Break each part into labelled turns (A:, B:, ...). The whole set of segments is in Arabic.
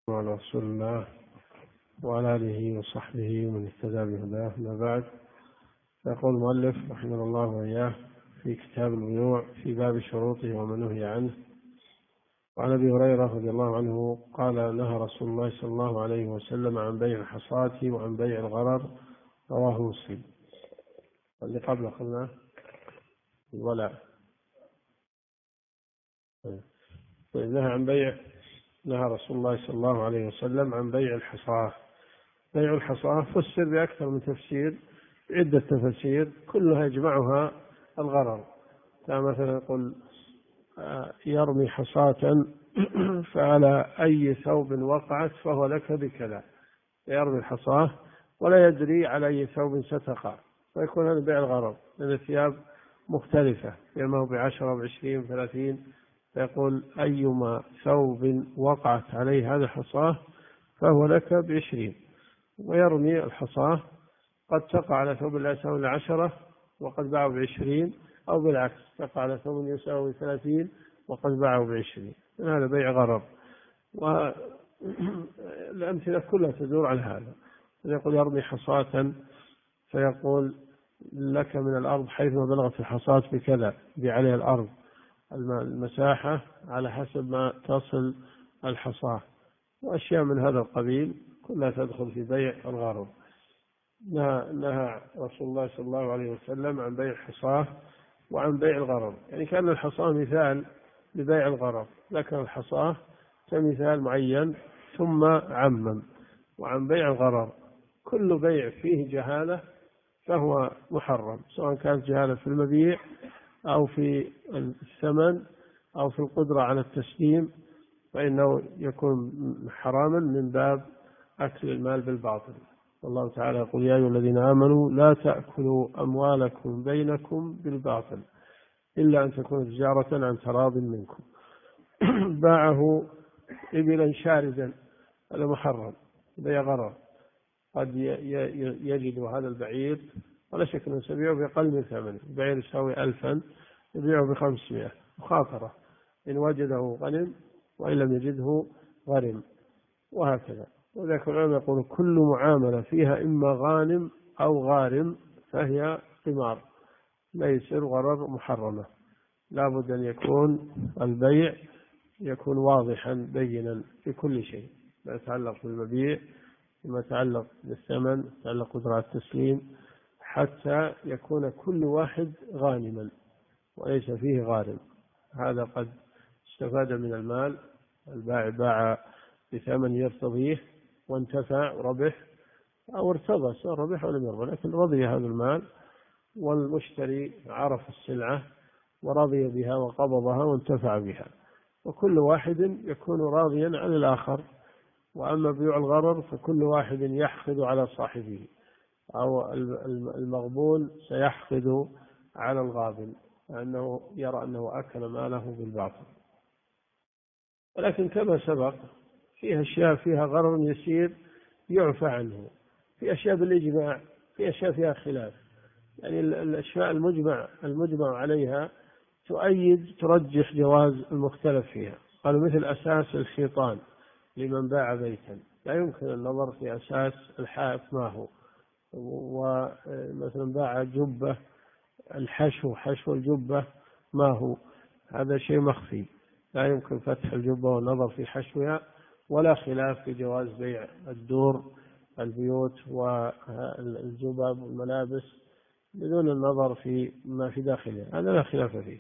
A: وعلى رسول الله وعلى آله وصحبه ومن اهتدى بهداه. ما بعد، يقول المؤلف رحمه الله وإياه في كتاب البيوع في باب شروطه وما نهي عنه. وعن أبي هريرة رضي الله عنه قال: نهى رسول الله صلى الله عليه وسلم عن بيع الحصاة وعن بيع الغرر، رواه مسلم. اللي قبل قلنا الولاء. طيب، نهى رسول الله صلى الله عليه وسلم عن بيع الحصاة. بيع الحصاة فسر بأكثر من تفسير، عدة تفسير كلها يجمعها الغرر. فمثلا يقول: يرمي حصاة فعلى أي ثوب وقعت فهو لك بكذا. يرمي الحصاة ولا يدري على أي ثوب ستقع، فيكون هذا بيع الغرر، لأن الثياب مختلفة، إما هو ب10 و20 و30، فيقول: أيما ثوب وقعت عليه هذه الحصاة فهو لك ب20. ويرمي الحصاة قد تقع على ثوب لا يساوي إلا 10 وقد باعوا ب20، أو بالعكس تقع على ثوب يساوي 30 وقد باعوا ب20. هذا بيع غرر، والأمثلة كلها تدور على هذا. يقول: يرمي حصاة فيقول: لك من الأرض حيثما بلغت الحصاة بكذا، بعليه الأرض المساحة على حسب ما تصل الحصاة، وأشياء من هذا القبيل كلها تدخل في بيع الغرر. نهى رسول الله صلى الله عليه وسلم عن بيع الحصاة وعن بيع الغرر، يعني كان الحصاة مثال لبيع الغرر، ذكر الحصاة كمثال معين ثم عمم. وعن بيع الغرر كل بيع فيه جهالة فهو محرم، سواء كانت جهالة في المبيع أو في الثمن أو في القدرة على التسليم، فإنه يكون حراما من باب أكل المال بالباطل. والله تعالى يقول: يا أيها الذين آمنوا لا تأكلوا أموالكم بينكم بالباطل إلا أن تكون تجارة عن تراض منكم. باعه إبلا شاردا، هذا محرم، بيع غرر. قد يجد هذا البعير ولا شك أنه سيبيعه بأقل من ثمنه، البعير يساوي 1000 يبيعه ب500، مخاطرة، إن وجده غنم وإن لم يجده غرم، وهكذا. وذلك العلماء يقول: كل معاملة فيها إما غانم أو غارم فهي قمار، ليس غرر محرمة. لا بد أن يكون البيع يكون واضحا بينا في كل شيء، ما يتعلق بالمبيع، ما يتعلق بالثمن، يتعلق قدرة التسليم، حتى يكون كل واحد غانما وليس فيه غارم. هذا قد استفاد من المال، البائع باع بثمن يرتضيه وانتفع وربح، أو ارتضى سواء ربح ولم يربح، لكن رضي هذا المال، والمشتري عرف السلعة ورضي بها وقبضها وانتفع بها، وكل واحد يكون راضيا عن الآخر. وأما بيع الغرر فكل واحد يحقد على صاحبه، أو المغبون سيحقد على الغابن، لأنه يرى أنه أكل ماله بالباطل. ولكن كما سبق فيها أشياء فيها غرر يسير يعفى عنه، في أشياء بالإجماع، في أشياء فيها خلاف، يعني الأشياء المجمع عليها ترجح جواز المختلف فيها. قالوا: مثل أساس الحيطان لمن باع بيتا، لا يمكن النظر في أساس الحائط ما هو. ومثلا باع جبة، حشو الجبة ما هو، هذا شيء مخفي، لا يمكن فتح الجبة والنظر في حشوها، ولا خلاف في جواز بيع الدور، البيوت والجبب والملابس بدون النظر في ما في داخلها، هذا لا خلاف فيه.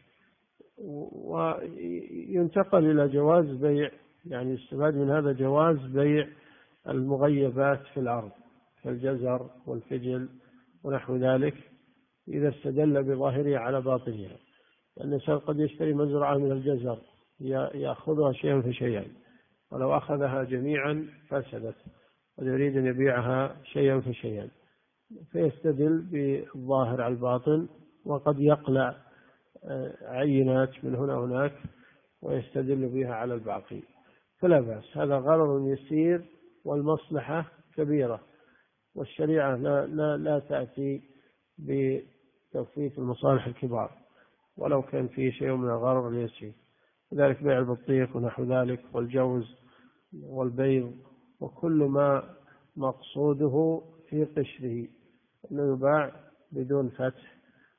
A: وينتقل إلى جواز بيع، يعني يستفاد من هذا جواز بيع المغيبات في الأرض كالجزر والفجل ونحو ذلك، إذا استدل بظاهرها على باطنها. لأن الإنسان قد يشتري مزرعة من الجزر يأخذها شيئا فشيئا، ولو أخذها جميعا فسدت، ويريد أن يبيعها شيئا فشيئا، فيستدل بالظاهر على الباطن، وقد يقلع عينات من هنا وهناك ويستدل بها على الباقي، فلا بأس. هذا غرر يسير والمصلحة كبيرة، والشريعة لا تأتي بتفويت المصالح الكبار ولو كان فيه شيء من الغرر اليسير. لذلك بيع البطيخ ونحو ذلك والجوز والبيض وكل ما مقصوده في قشره، أنه يباع بدون فتح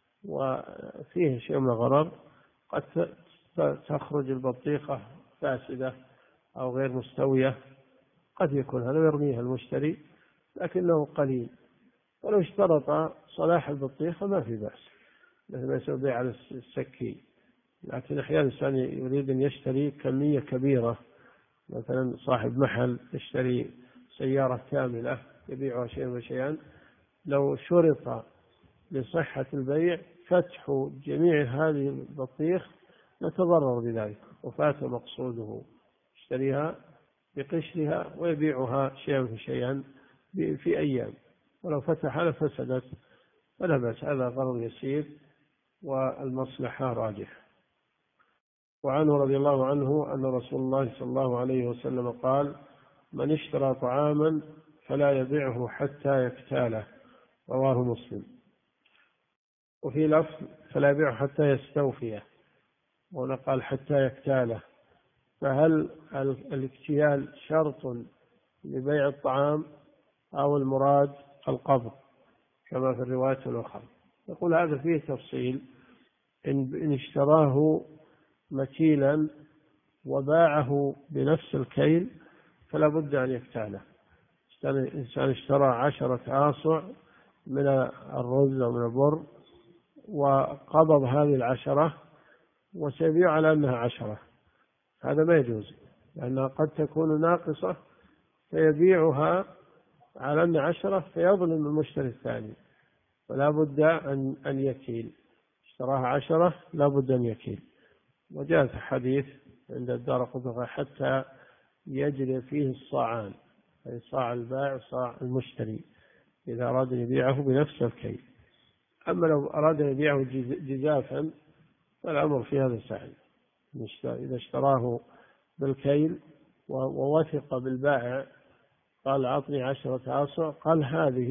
A: وفيه شيء من الغرر. قد تخرج البطيخة فاسدة أو غير مستوية، قد يكون هذا يرميها المشتري لكنه قليل، ولو اشترط صلاح البطيخة ما في بأس، مثل ما يسوي بيع على السكين. لكن أحيانا الإنسان يريد أن يشتري كمية كبيرة، مثلا صاحب محل يشتري سيارة كاملة يبيعها شيئا فشيئا، لو شرط لصحة البيع فتح جميع هذه البطيخ يتضرر بذلك وفات مقصوده، يشتريها بقشرها ويبيعها شيئا فشيئا في أيام، ولو فتح لفسدت، فلا بأس، هذا غرض يسير والمصلحة راجحة. وعنه رضي الله عنه أن رسول الله صلى الله عليه وسلم قال: من اشترى طعاما فلا يبيعه حتى يكتاله، رواه مسلم. وفي لفظ فلا يبيعه حتى يستوفيه، وهنا قال حتى يكتاله، فهل الاكتيال شرط لبيع الطعام أو المراد القبض كما في الرواية الأخرى؟ يقول هذا فيه تفصيل. إن اشتراه مكيلا وباعه بنفس الكيل فلا بد أن يكتاله. إنسان اشترى 10 آصع من الرز أو من البر وقبض هذه 10 وسيبيع على أنها 10، هذا ما يجوز، لأنها قد تكون ناقصة فيبيعها على أن 10 فيظلم المشتري الثاني، فلا بد أن يكيل. اشتراها 10 لا بد أن يكيل. وجاء في حديث عند الدارقطني حتى يجري فيه الصاعان، أي صاع البائع وصاع المشتري، إذا أراد أن يبيعه بنفس الكيل. أما لو أراد أن يبيعه جزافا فالأمر في هذا سهل. إذا اشتراه بالكيل ووثق بالبائع، قال أعطني 10 آصع، قال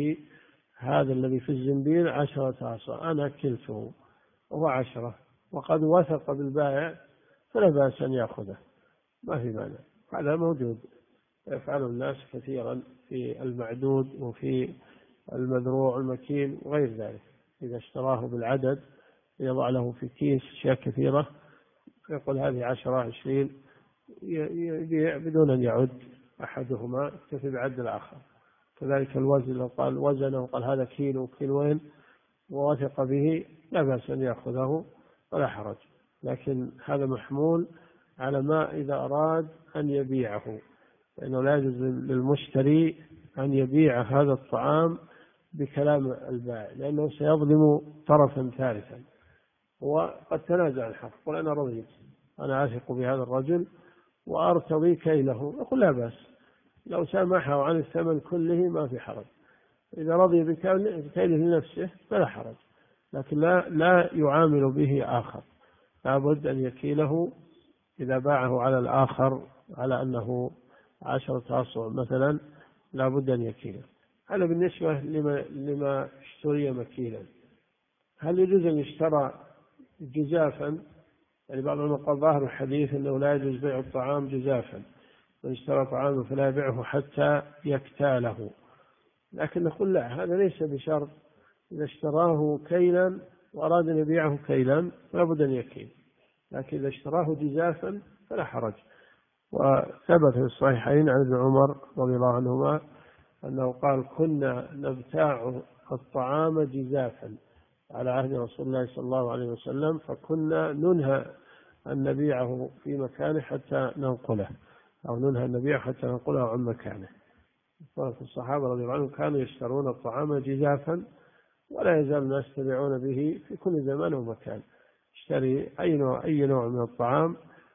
A: هذا الذي في الزنبيل 10 آصع أنا كلته وهو 10، وقد وثق بالبائع، فلا بأس أن يأخذه، ما في مانع. هذا موجود يفعله الناس كثيرا في المعدود وفي المذروع المكيل وغير ذلك. إذا اشتراه بالعدد يضع له في كيس أشياء كثيرة، يقول هذه 10 20، يبيع بدون أن يعد أحدهما، يكتفي بعد الآخر. كذلك الوزن، لو قال وزنه وقال هذا كيلو كيلوين ووثق به لا بأس أن يأخذه ولا حرج، لكن هذا محمول على ما إذا أراد أن يبيعه، لأنه لا يجوز للمشتري أن يبيع هذا الطعام بكلام البائع، لأنه سيظلم طرفا ثالثا. وقد تنازع الحق، قل أنا رضيت، أنا أثق بهذا الرجل وأرتضي كيله، يقول لا بأس، لو سامحه عن الثمن كله ما في حرج. إذا رضي بكيله لنفسه فلا حرج، لكن لا يعامل به آخر، لا بد أن يكيله إذا باعه على الآخر على أنه 10 آصع مثلا، لا بد أن يكيله. هذا بالنسبة لما اشتري مكيلا. هل يجوز أن يشترى جزافا؟ يعني بعض العلماء قال ظاهر الحديث أنه لا يجوز بيع الطعام جزافا، من اشترى طعاما فلا يبيعه حتى يكتاله. لكن نقول لا، هذا ليس بشرط. إذا اشتراه كيلا وأراد أن يبيعه كيلا فلا بد أن يكيل، لكن إذا اشتراه جزافا فلا حرج. وثبت في الصحيحين عن ابن عمر رضي الله عنهما أنه قال: كنا نبتاع الطعام جزافا على عهد رسول الله صلى الله عليه وسلم، فكنا ننهى أن نبيعه في مكانه حتى ننقله، أو ننهى أن نبيعه حتى ننقله عن مكانه. فالصحابة رضي الله عنهم كانوا يشترون الطعام جزافا، ولا يزال الناس يتبعون به في كل زمان ومكان. اشتري أي نوع من الطعام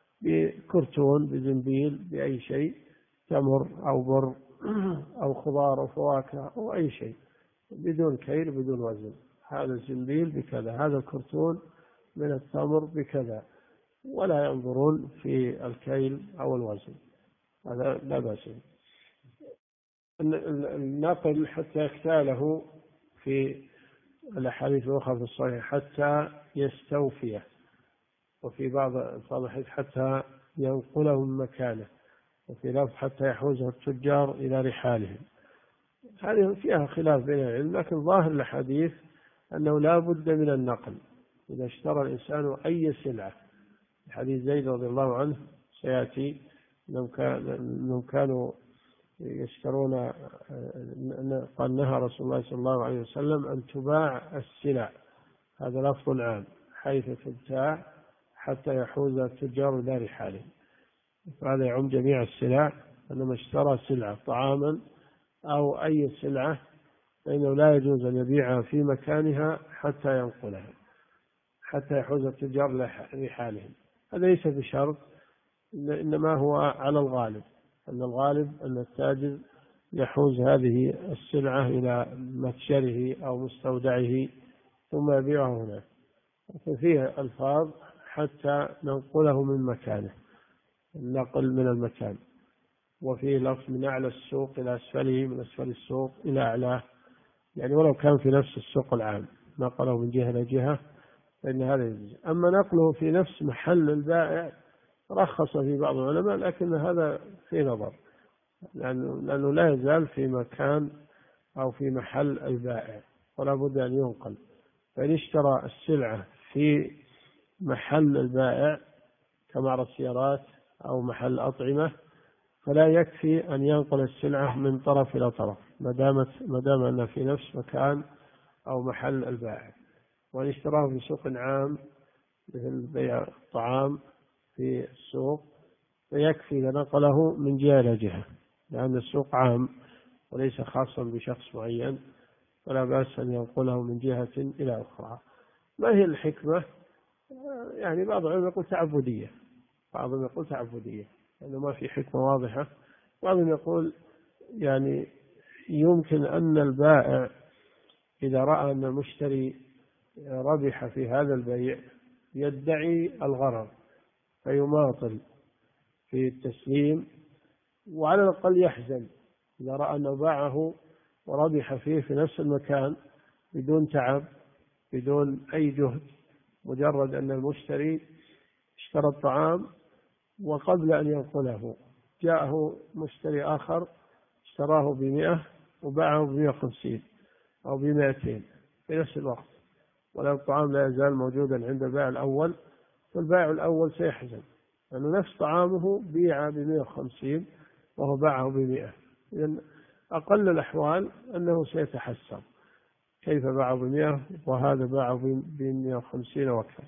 A: بكرتون، بزنبيل، بأي شيء، تمر أو بر أو خضار أو فواكه أو أي شيء، بدون كيل بدون وزن. هذا الزنبيل بكذا، هذا الكرتون من التمر بكذا، ولا ينظرون في الكيل أو الوزن، هذا لا بأس. النقل حتى يكتاله في الأحاديث الأخرى في الصحيح حتى يستوفيه، وفي بعض الحديث حتى ينقله من مكانه، وفي لفظ حتى يحوزه التجار إلى رحالهم. هذه فيها خلاف بين العلم، لكن ظاهر الحديث أنه لا بد من النقل إذا اشترى الإنسان أي سلعة. حديث زيد رضي الله عنه سيأتي أنهم كانوا يشترون، قال نهى رسول الله صلى الله عليه وسلم أن تباع السلع، هذا لفظ عام، حيث تبتاع حتى يحوز التجار إلى رحالهم. فهذا يعم جميع السلع، أنما اشترى سلعة طعاما أو أي سلعة فإنه لا يجوز أن يبيعها في مكانها حتى ينقلها، حتى يحوز التجار إلى رحالهم. هذا ليس بشرط، إنما هو على الغالب، أن الغالب أن التاجر يحوز هذه السلعة إلى متجره أو مستودعه ثم يبيعها هناك. ففيه ألفاظ حتى ننقله من مكانه، النقل من المكان، وفيه لفظ من أعلى السوق إلى أسفله، من أسفل السوق إلى أعلاه، يعني ولو كان في نفس السوق العام نقله من جهة إلى جهة فإن هذا يجوز. أما نقله في نفس محل البائع رخص في بعض العلماء، لكن هذا في نظر، لأنه لا يزال في مكان أو في محل البائع ولا بد أن ينقل. فإن اشترى السلعة في محل البائع كمعرض سيارات أو محل أطعمة فلا يكفي أن ينقل السلعة من طرف إلى طرف ما دام أنها في نفس مكان أو محل البائع. وإن اشتراه في سوق عام مثل بيع الطعام في السوق فيكفي إذا نقله من جهة إلى جهة، لأن السوق عام وليس خاصا بشخص معين، فلا بأس أن ينقله من جهة إلى أخرى. ما هي الحكمة؟ يعني بعض العلماء يقول تعبدية، بعضهم يقول تعبدية لأنه ما في حكمة واضحة. بعضهم يقول يعني يمكن أن البائع إذا رأى أن المشتري ربح في هذا البيع يدعي الغرر فيماطل في التسليم، وعلى الأقل يحزن إذا رأى أنه باعه وربح فيه في نفس المكان بدون تعب بدون أي جهد، مجرد أن المشتري اشترى الطعام وقبل أن ينقله جاءه مشتري آخر اشتراه ب100 وباعه ب150 أو ب200 في نفس الوقت، ولو الطعام لا يزال موجودا عند البائع الأول، فالبائع الأول سيحزن لأنه نفس طعامه بيع ب150 وهو باعه ب100. إذن أقل الأحوال أنه سيتحسر، كيف باعه ب100 وهذا باعه ب150 وأكثر،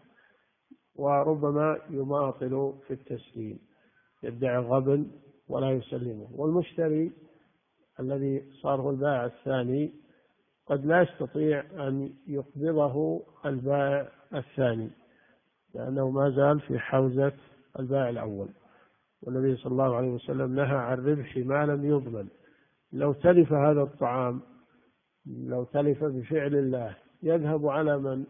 A: وربما يماطل في التسليم يدعي الغبن ولا يسلمه. والمشتري الذي صار هو البائع الثاني قد لا يستطيع أن يقبضه البائع الثاني لأنه ما زال في حوزة البائع الأول. والنبي صلى الله عليه وسلم نهى عن ربح ما لم يضمن. لو تلف هذا الطعام، لو تلف بفعل الله، يذهب على من؟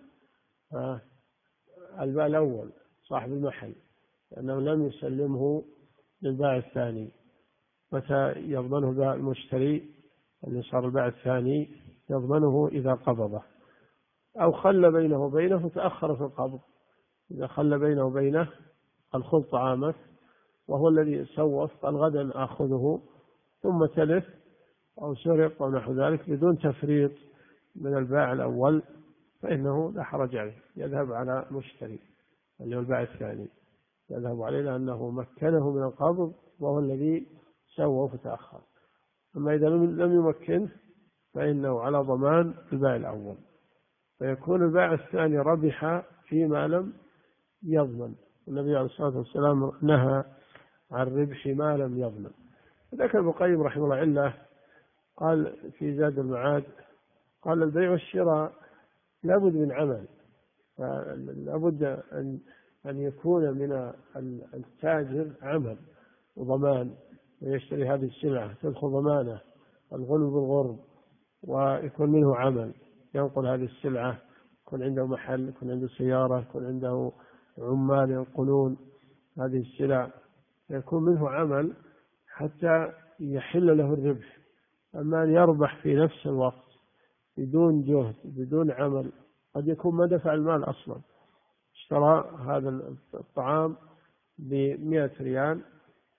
A: البائع الأول صاحب المحل، لأنه لم يسلمه للبائع الثاني. متى يضمنه المشتري اللي صار البائع الثاني؟ يضمنه إذا قبضه أو خل بينه وبينه وتأخر في القبض. إذا خل بينه وبينه قال خذ طعامك وهو الذي سوف قال غدا آخذه، ثم تلف أو سرق أو نحو ذلك بدون تفريط من البائع الأول، فإنه لا حرج عليه، يذهب على مشتري اللي هو البائع الثاني، يذهب عليه لأنه مكنه من القبض وهو الذي سوف وتأخر. أما إذا لم يمكنه فإنه على ضمان البائع الأول، فيكون البائع الثاني ربح فيما لم يضمن. النبي عليه الصلاة والسلام نهى عن ربح ما لم يضمن. ذكر ابن القيم رحمه الله علة قال في زاد المعاد، قال البيع والشراء لابد من عمل، لابد أن يكون من التاجر عمل وضمان، ويشتري هذه السلعة تدخل ضمانه الغلو بالغرب، ويكون منه عمل ينقل هذه السلعة، يكون عنده محل، يكون عنده سيارة، يكون عنده عمال ينقلون هذه السلع، يكون منه عمل حتى يحل له الربح. أما أن يربح في نفس الوقت بدون جهد بدون عمل، قد يكون ما دفع المال أصلا، اشترى هذا الطعام ب100 ريال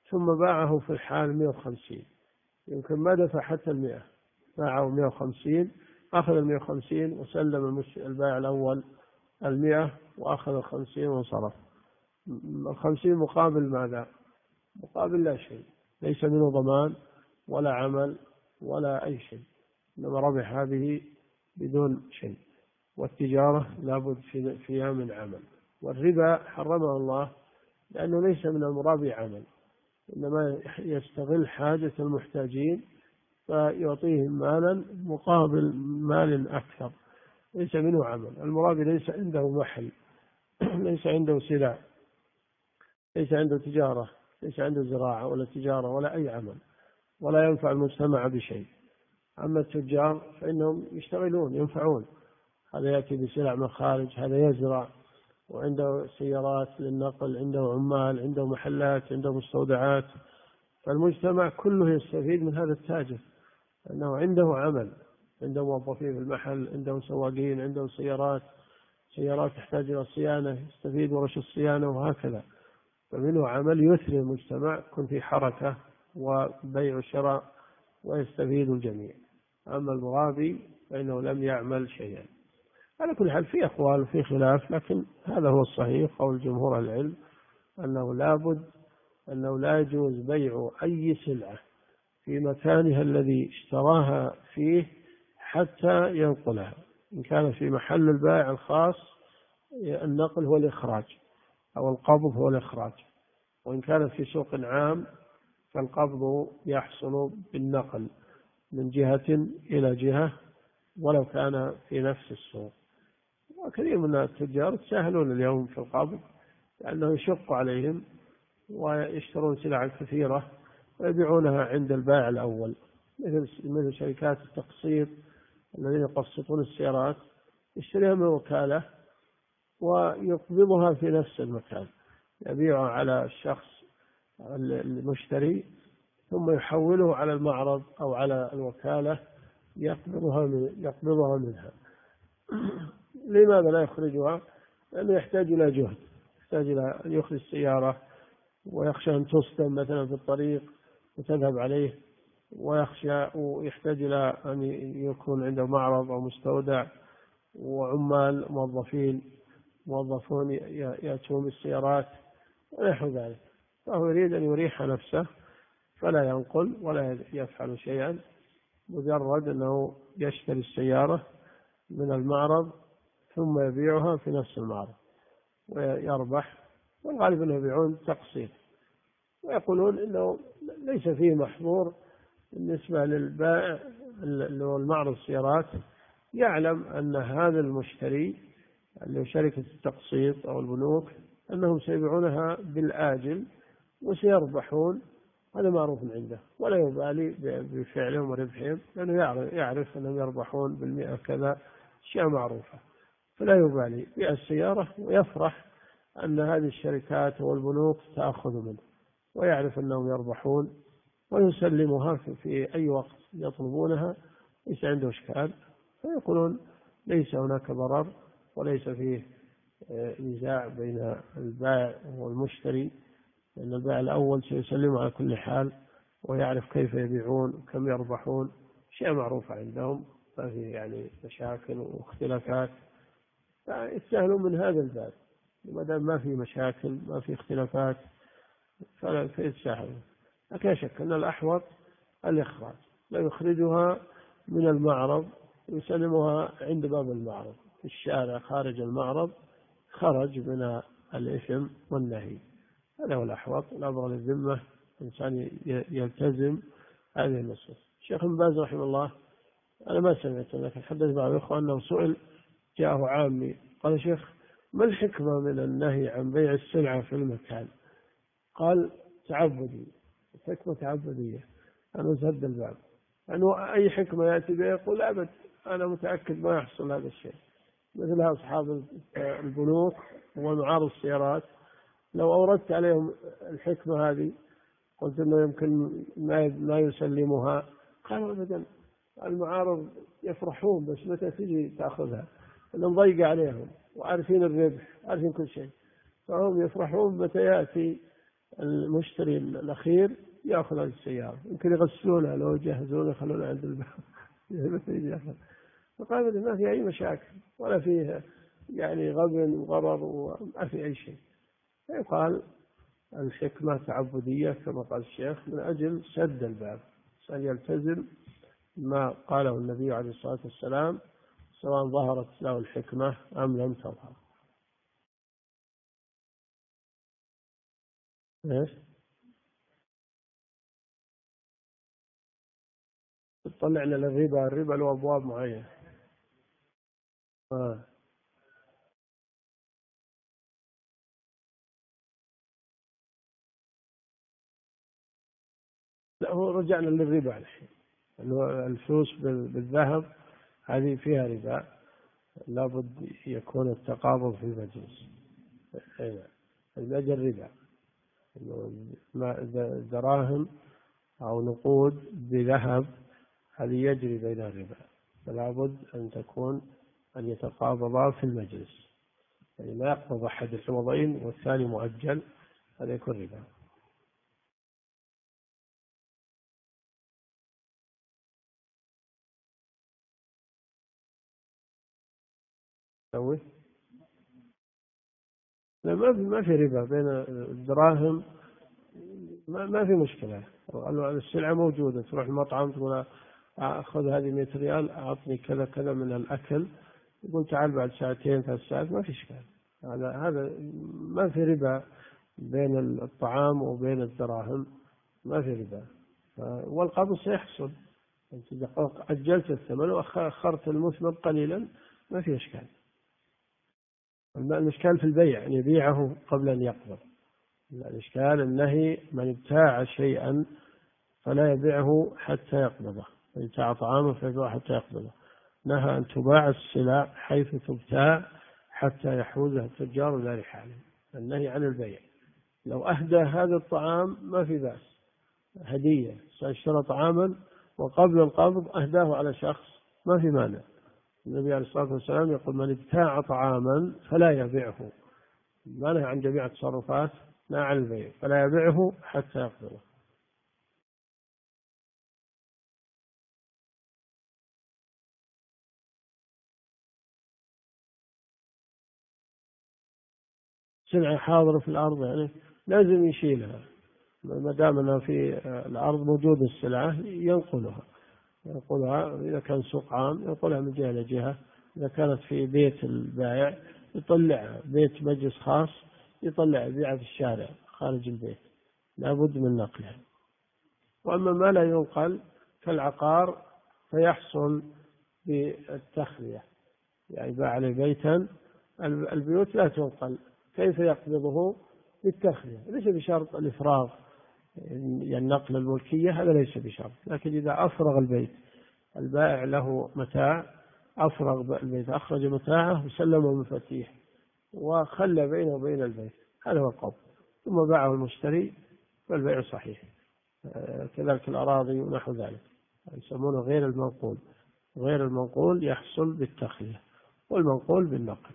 A: ثم باعه في الحال 150، يمكن ما دفع حتى 100، باعه 150، أخذ 150 وسلم البائع الأول 100 وأخذ 50 وانصرف. 50 مقابل ماذا؟ مقابل لا شيء، ليس منه ضمان ولا عمل ولا أي شيء، إنما ربح هذه بدون شيء. والتجارة لابد فيها من عمل. والربا حرمه الله لأنه ليس من المرابي عمل، إنما يستغل حاجة المحتاجين فيعطيهم مالا مقابل مال أكثر، ليس منه عمل. المرابي ليس عنده محل، ليس عنده سلع، ليس عنده تجارة، ليس عنده زراعة ولا تجارة ولا أي عمل، ولا ينفع المجتمع بشيء. أما التجار فإنهم يشتغلون ينفعون، هذا يأتي بسلع من الخارج، هذا يزرع وعنده سيارات للنقل، عنده عمال، عنده محلات، عنده مستودعات، فالمجتمع كله يستفيد من هذا التاجر، أنه عنده عمل، عنده موظفين في المحل، عنده سواقين، عنده سيارات تحتاج إلى صيانة، يستفيد ورش الصيانة، وهكذا. فمنه عمل يثري المجتمع، يكون في حركة وبيع وشراء ويستفيد الجميع. أما المرابي فإنه لم يعمل شيئا. على كل حال في أقوال وفي خلاف، لكن هذا هو الصحيح قول جمهور العلم، أنه لا يجوز بيع أي سلعة في مكانها الذي اشتراها فيه حتى ينقلها. إن كان في محل البائع الخاص النقل هو الإخراج أو القبض هو الإخراج، وإن كانت في سوق عام فالقبض يحصل بالنقل من جهة إلى جهة ولو كان في نفس السوق. وكثير من التجار يتساهلون اليوم في القبض لأنه يشق عليهم ويشترون سلع كثيرة ويبيعونها عند البائع الأول، مثل شركات التقسيط الذين يقسطون السيارات، يشتريها من وكالة ويقبضها في نفس المكان، يبيعها على الشخص المشتري ثم يحوله على المعرض أو على الوكالة يقبضها منها. لماذا لا يخرجها؟ لأنه يحتاج إلى جهد، يحتاج إلى أن يخرج السيارة، ويخشى أن تصدم مثلا في الطريق وتذهب عليه، ويحتاج إلى أن يكون عنده معرض أو مستودع وعمال موظفون يأتون بالسيارات ونحو ذلك. فهو يريد أن يريح نفسه فلا ينقل ولا يفعل شيئا، مجرد أنه يشتري السيارة من المعرض ثم يبيعها في نفس المعرض ويربح. والغالب أنه يبيعون تقسيط، ويقولون إنه ليس فيه محظور بالنسبة للبائع اللي هو المعرض السيارات، يعلم أن هذا المشتري اللي هو شركة التقسيط أو البنوك أنهم سيبيعونها بالآجل وسيربحون، هذا معروف عنده، ولا يبالي بفعلهم وربحهم، لأنه يعرف أنهم يربحون بالمئة كذا، أشياء معروفة، فلا يبالي بالسيارة، ويفرح أن هذه الشركات والبنوك تأخذ منه، ويعرف أنهم يربحون، ويسلمها في أي وقت يطلبونها، ليس عنده إشكال. فيقولون ليس هناك ضرر وليس فيه نزاع بين البائع والمشتري، لأن البائع الأول سيسلمه على كل حال ويعرف كيف يبيعون وكم يربحون، شيء معروفة عندهم، ما في يعني مشاكل واختلافات، فيستاهلون من هذا الباب. ما دام ما في مشاكل ما في اختلافات فلا يتساهلون. لكن لا شك أن الأحوط الإخراج، لا يخرجها من المعرض يسلمها عند باب المعرض في الشارع خارج المعرض، خرج من الإثم والنهي، هذا هو الأحوط. الأمر للذمة، الإنسان يلتزم هذه النصوص. الشيخ ابن باز رحمه الله، أنا ما سمعت لكن حدث بعض الإخوة أنه سئل، جاءه عامي قال: شيخ ما الحكمة من النهي عن بيع السلعة في المكان؟ قال: تعبدي، حكمة تعبدية. أنا سد الباب، يعني أي حكمة يأتي بها يقول أبد أنا متأكد ما يحصل هذا الشيء. مثل أصحاب البنوك ومعارض السيارات، لو أوردت عليهم الحكمة هذه قلت إنه يمكن ما يسلمها، قالوا أبدا المعارض يفرحون بس متى تجي تأخذها، إنهم ضيق عليهم وعارفين الربح عارفين كل شيء، فهم يفرحون متى يأتي المشتري الأخير يأخذ هذه السيارة، يمكن يغسلونها لو يجهزونها يخلونها عند الباب. فقال ما في أي مشاكل ولا فيه يعني غبن وغرر وما في أي شيء. فيقال الحكمة تعبدية كما قال الشيخ من أجل سد الباب، أن يلتزم ما قاله النبي عليه الصلاة والسلام سواء ظهرت له الحكمة أم لم تظهر. إيش؟ تطلعنا للربا، الربا له أبواب معينة. لا، هو رجعنا للربا الحين، أنه الفلوس بالذهب هذه فيها ربا، لابد يكون التقابض في المجلس. الأجر ربا، دراهم أو نقود بذهب هذه يجري بين الربا، فلا بد أن يتقابضا في المجلس، يعني لا يقبض أحد الحوضين والثاني مؤجل، هذا يكون ربا. لا، ما في ربا بين الدراهم، ما في مشكلة. السلعة موجودة، تروح المطعم تقول أخذ هذه 100 ريال أعطني كذا كذا من الأكل، يقول تعال بعد ساعتين 3 ساعات، ما في إشكال. هذا ما في ربا بين الطعام وبين الدراهم، ما في ربا. والقبض سيحصل، أنت إذا أجلت الثمن وأخرت المثمر قليلا ما في إشكال. الإشكال في البيع، أن يبيعه قبل أن يقبض. الإشكال النهي من ابتاع شيئا فلا يبيعه حتى يقبضه، من ابتاع طعاما فيبيعه حتى يقبضه. نهى أن تباع السلع حيث تبتاع حتى يحوزها التجار إلى رحالهم، النهي عن البيع. لو أهدى هذا الطعام ما في بأس، هدية، سيشترى طعاما وقبل القبض أهداه على شخص ما في مانع. النبي عليه الصلاة والسلام يقول من ابتاع طعاما فلا يبيعه، ما نهى عن جميع التصرفات، نهى عن البيع، فلا يبيعه حتى يقبضه. سلعة حاضرة في الأرض يعني لازم يشيلها، ما دام أنها في الأرض موجود السلعة ينقلها إذا كان سوق عام ينقلها من جهة لجهة، إذا كانت في بيت البائع يطلعها، بيت مجلس خاص يطلع يبيعها في الشارع خارج البيت، لا بد من نقلها. وأما ما لا ينقل كالعقار فيحصل بالتخلية، يعني باع عليه بيتا، البيوت لا تنقل، كيف يقبضه؟ بالتخلية، ليس بشرط الإفراغ، يعني نقل الملكية هذا ليس بشرط، لكن إذا أفرغ البيت، البائع له متاع، أفرغ البيت، أخرج متاعه وسلمه المفاتيح وخلى بينه وبين البيت، هذا هو القبض، ثم باعه المشتري فالبيع صحيح. كذلك الأراضي ونحو ذلك يسمونه غير المنقول، غير المنقول يحصل بالتخلية، والمنقول بالنقل.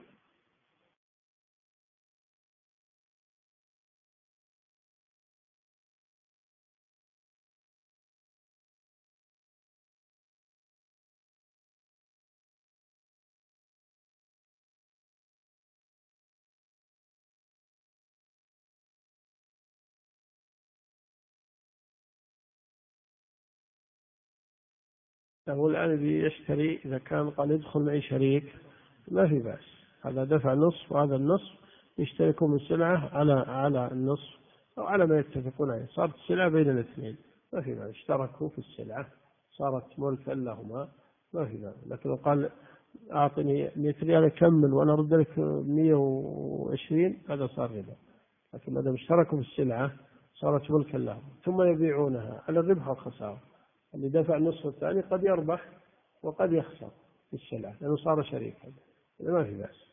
A: هو الآن يشتري، إذا كان قال يدخل معي شريك ما في بأس، هذا دفع نصف وهذا النصف، يشتركوا من السلعة على النصف أو على ما يتفقون عليه، صارت السلعة بين الاثنين ما في بأس، اشتركوا في السلعة صارت ملكا لهما ما في بأس. لكن لو قال أعطني 100 ريال أكمل وأنا أرد لك 120 هذا صار ربا. لكن ما دام اشتركوا في السلعة صارت ملكا لهم، ثم يبيعونها على الربح والخسارة، اللي دفع النصف الثاني قد يربح وقد يخسر في السلعة لأنه صار شريكا، ما في بأس.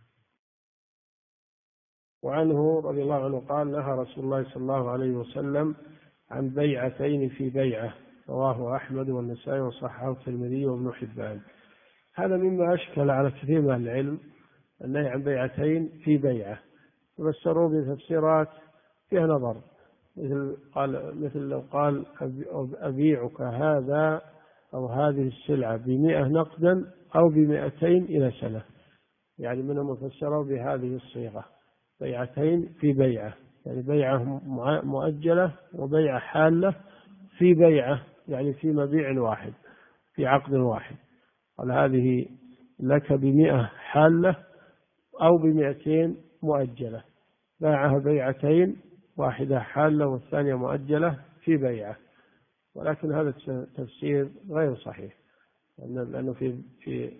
A: وعنه رضي الله عنه قال نهى رسول الله صلى الله عليه وسلم عن بيعتين في بيعة، رواه أحمد والنسائي وصححه الترمذي وابن حبان. هذا مما أشكل على كثير من العلم، النهي عن بيعتين في بيعة، فسروا بتفسيرات فيها نظر، مثل لو قال أبيعك هذا أو هذه السلعة ب100 نقدا أو ب200 إلى سنة، يعني منهم فسروا بهذه الصيغة، بيعتين في بيعة، يعني بيعة مؤجلة وبيعة حالة في بيعة، يعني في مبيع واحد في عقد واحد. قال هذه لك ب100 حالة أو ب200 مؤجلة، باعها بيعتين، واحدة حالة والثانية مؤجلة في بيعة. ولكن هذا التفسير غير صحيح، لأنه في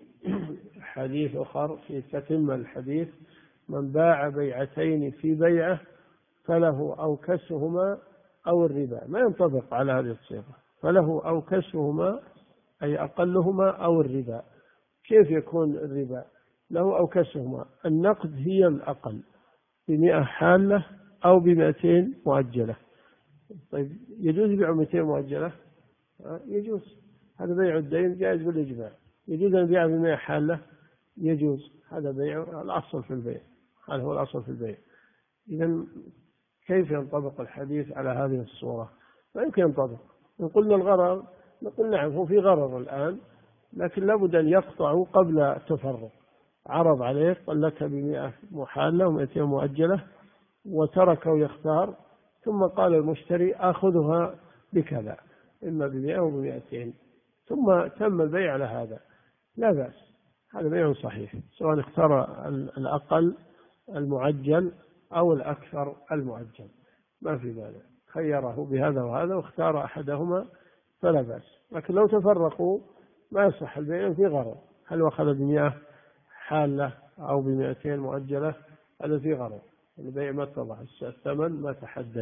A: حديث آخر في تتم الحديث: من باع بيعتين في بيعة فله أو كسهما أو الربا. ما ينطبق على هذه الصيغة، فله أو كسهما أي أقلهما أو الربا. كيف يكون الربا؟ له أو كسهما، النقد هي الأقل ب100 حالة أو ب200 مؤجلة. طيب يجوز بيع 200 مؤجلة؟ يجوز، هذا بيع الدين جائز بالإجماع. يجوز أن يبيع ب100 حالة؟ يجوز، هذا بيع الأصل في البيع، هذا هو الأصل في البيع. إذن كيف ينطبق الحديث على هذه الصورة؟ لا يمكن ينطبق. إن قلنا الغرر نقول نعم هو في غرر الآن، لكن لابد أن يقطعوا قبل التفرق. عرض عليه قال لك ب100 محالة و200 مؤجلة، وتركه يختار، ثم قال المشتري آخذها بكذا، إما ب100 أو ب200، ثم تم البيع على هذا، لا بأس، هذا بيع صحيح، سواء اختار الأقل المعجل أو الأكثر المعجل، ما في مانع، خيره بهذا وهذا واختار أحدهما فلا بأس. لكن لو تفرقوا ما يصح البيع في غرر. هل أخذ ب100 حالة أو ب200 مؤجلة؟ هذا في غرر، البيع ما اتضح، الثمن ما تحدد،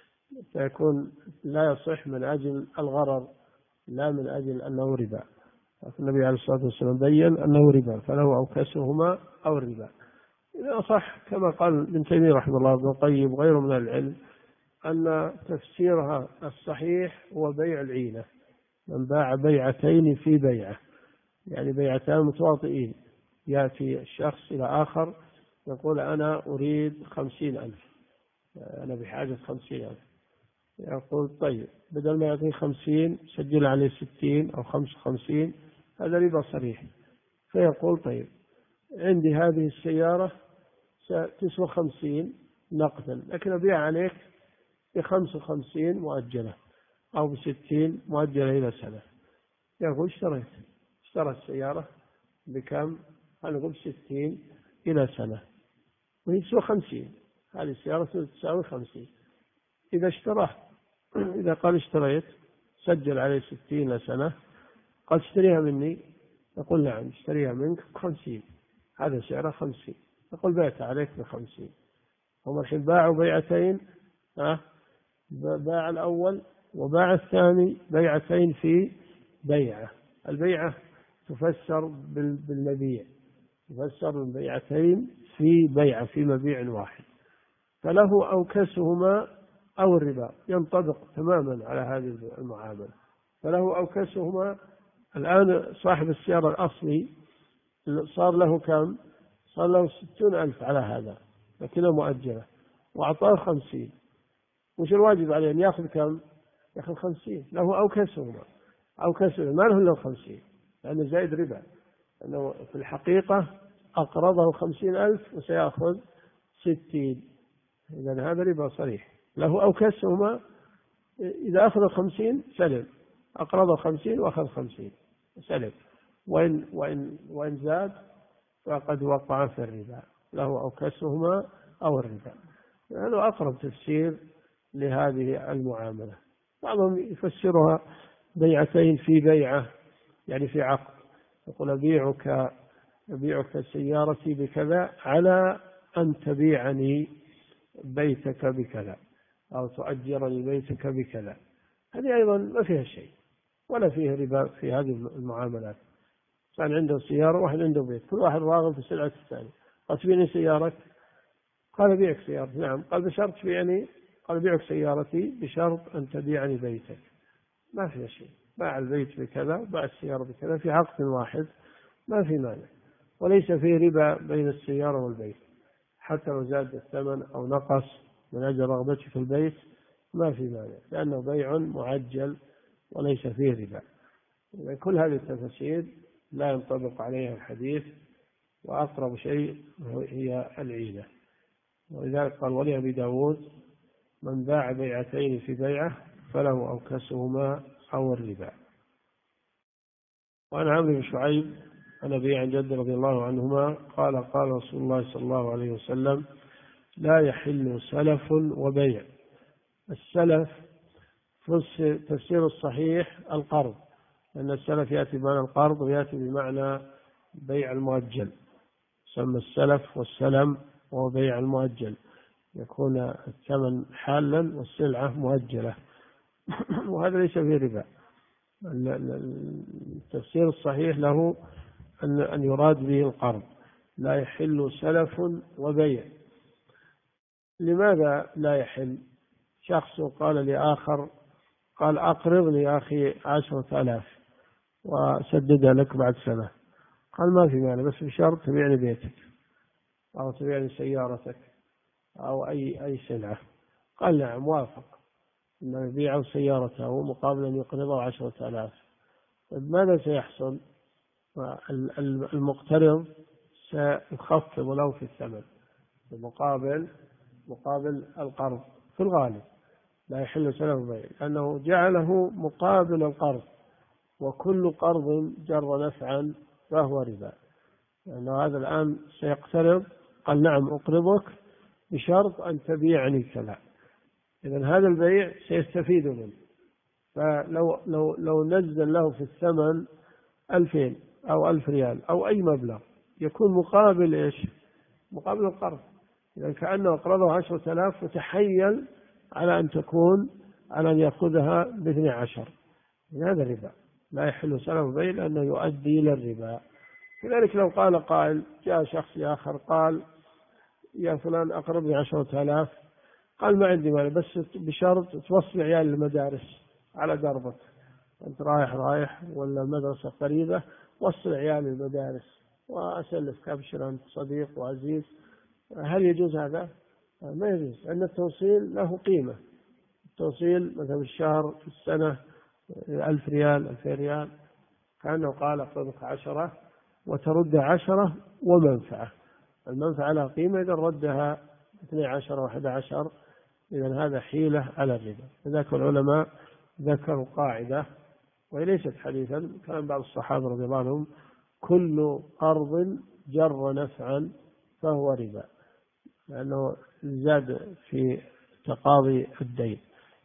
A: فيكون لا يصح من أجل الغرر لا من أجل أنه ربا. النبي عليه الصلاة والسلام بين أنه ربا، فله أو كسهما أو الربا. إذا صح كما قال ابن تيمية رحمه الله ابن القيم وغيره من العلم أن تفسيرها الصحيح هو بيع العينة، من باع بيعتين في بيعة، يعني بيعتان متواطئين، يأتي الشخص إلى آخر يقول أنا أريد 50,000، أنا بحاجة 50,000، يقول طيب بدل ما يعطيه 50 سجل عليه 60 أو 55، هذا ربا صريح. فيقول طيب عندي هذه السيارة تسوى 50 نقدا، لكن أبيع عليك ب55 مؤجلة أو ب60 مؤجلة إلى سنة. يقول اشترى السيارة بكم؟ أنا أقول 60 إلى سنة وهي تسوى 50، هذه السيارة تساوي 50. إذا قال اشتريت سجل عليه 60 إلى سنة، قال اشتريها مني، يقول نعم اشتريها منك ب50، هذا سعرها 50، يقول بعت عليك ب50. هم الحين باعوا بيعتين، باع الأول وباع الثاني بيعتين في بيعة. البيعة تفسر بالمبيع، تفسر بالبيعتين في بيعة في مبيع واحد، فله أو كسهما أو الربا، ينطبق تماما على هذه المعاملة. فله أو كسهما، الآن صاحب السيارة الأصلي صار له كم؟ صار له 60,000 على هذا، لكنها مؤجلة، وأعطاه 50، وش الواجب عليه؟ أن يأخذ كم؟ يأخذ 50. له أو كسهما، أو كسهما ما له إلا 50، لأنه زائد ربا، لأنه في الحقيقة أقرضه 50,000 وسيأخذ 60، إذن هذا ربا صريح. له أو كسهما، إذا أخذ 50 سلم، أقرضه 50 وأخذ 50 سلم، وإن زاد فقد وقع في الربا. له أو كسهما أو الربا، هذا أقرب تفسير لهذه المعاملة. بعضهم يفسرها بيعتين في بيعة، يعني في عقد، يقول أبيعك سيارتي بكذا على أن تبيعني بيتك بكذا، أو تؤجرني بيتك بكذا. هذه أيضا ما فيها شيء ولا فيه ربا في هذه المعاملات. كان عنده سيارة، واحد عنده بيت، كل واحد راغب في سلعة الثاني، قال تبيعني سيارك؟ قال بيعك سيارتي. نعم. قال بشرط تبيعني؟ قال بيعك سيارتي بشرط أن تبيعني بيتك. ما فيها شيء، باع البيت بكذا باع السيارة بكذا في عقد واحد، ما في مانع، وليس فيه ربا بين السيارة والبيت، حتى لو زاد الثمن أو نقص من أجل رغبتك في البيت ما في مانع، لأنه بيع معجل وليس فيه ربا. كل هذه التفاسير لا ينطبق عليها الحديث، وأقرب شيء هي العينة. ولذلك قال ولأبي داود من باع بيعتين في بيعة فله أوكسهما أو الربا. وعن عمرو بن شعيب عن أبي عن جد رضي الله عنهما قال قال رسول الله صلى الله عليه وسلم لا يحل سلف وبيع. السلف في تفسير الصحيح القرض، لأن السلف يأتي بمعنى القرض ويأتي بمعنى بيع المؤجل، يسمى السلف والسلم وهو بيع المؤجل، يكون الثمن حالا والسلعة مؤجلة وهذا ليس فيه ربا. التفسير الصحيح له أن يراد به القرض، لا يحل سلف وبيع. لماذا لا يحل؟ شخص قال لآخر قال أقرضني يا أخي 10,000 وسددها لك بعد سنة، قال ما في مانع بس بشرط تبيعني بيتك أو تبيعني سيارتك أو أي سلعة. قال نعم وافق أنه يبيع سيارته مقابل أن يقرضه 10,000. ماذا سيحصل؟ المقترض سيخفض له في الثمن مقابل القرض في الغالب. لا يحل سلف بيع لأنه جعله مقابل القرض، وكل قرض جر نفعا فهو ربا. لأنه هذا الآن سيقترض قال نعم أقرضك بشرط أن تبيعني كذا، إذن هذا البيع سيستفيد منه. فلو نزل له في الثمن 2000 أو 1000 ريال أو أي مبلغ يكون مقابل إيش؟ مقابل القرض. إذن كأنه أقرضه 10,000 وتحيل على أن يأخذها ب12. هذا الربا لا يحل سلف بيع لأنه يؤدي إلى الربا. لذلك لو قال قائل جاء شخص آخر قال يا فلان أقرضني 10,000، قال ما عندي مانع بس بشرط توصل عيال المدارس على دربك، أنت رايح ولا المدرسة قريبة وصل عيال المدارس وأسلفك أبشر أنت صديق وعزيز. هل يجوز هذا؟ ما يجوز، لأن التوصيل له قيمة. التوصيل مثلا الشهر في السنة 1000 ريال 2000 ريال، كأنه قال أقرضك 10 وترد 10 ومنفعة. المنفعة لها قيمة، إذا ردها 12 و11 إذن هذا حيلة على الربا. لذلك العلماء ذكروا قاعدة وهي ليست حديثا، كان بعض الصحابة رضي الله عنهم كل قرض جر نفعا فهو ربا، لأنه زاد في تقاضي الدين.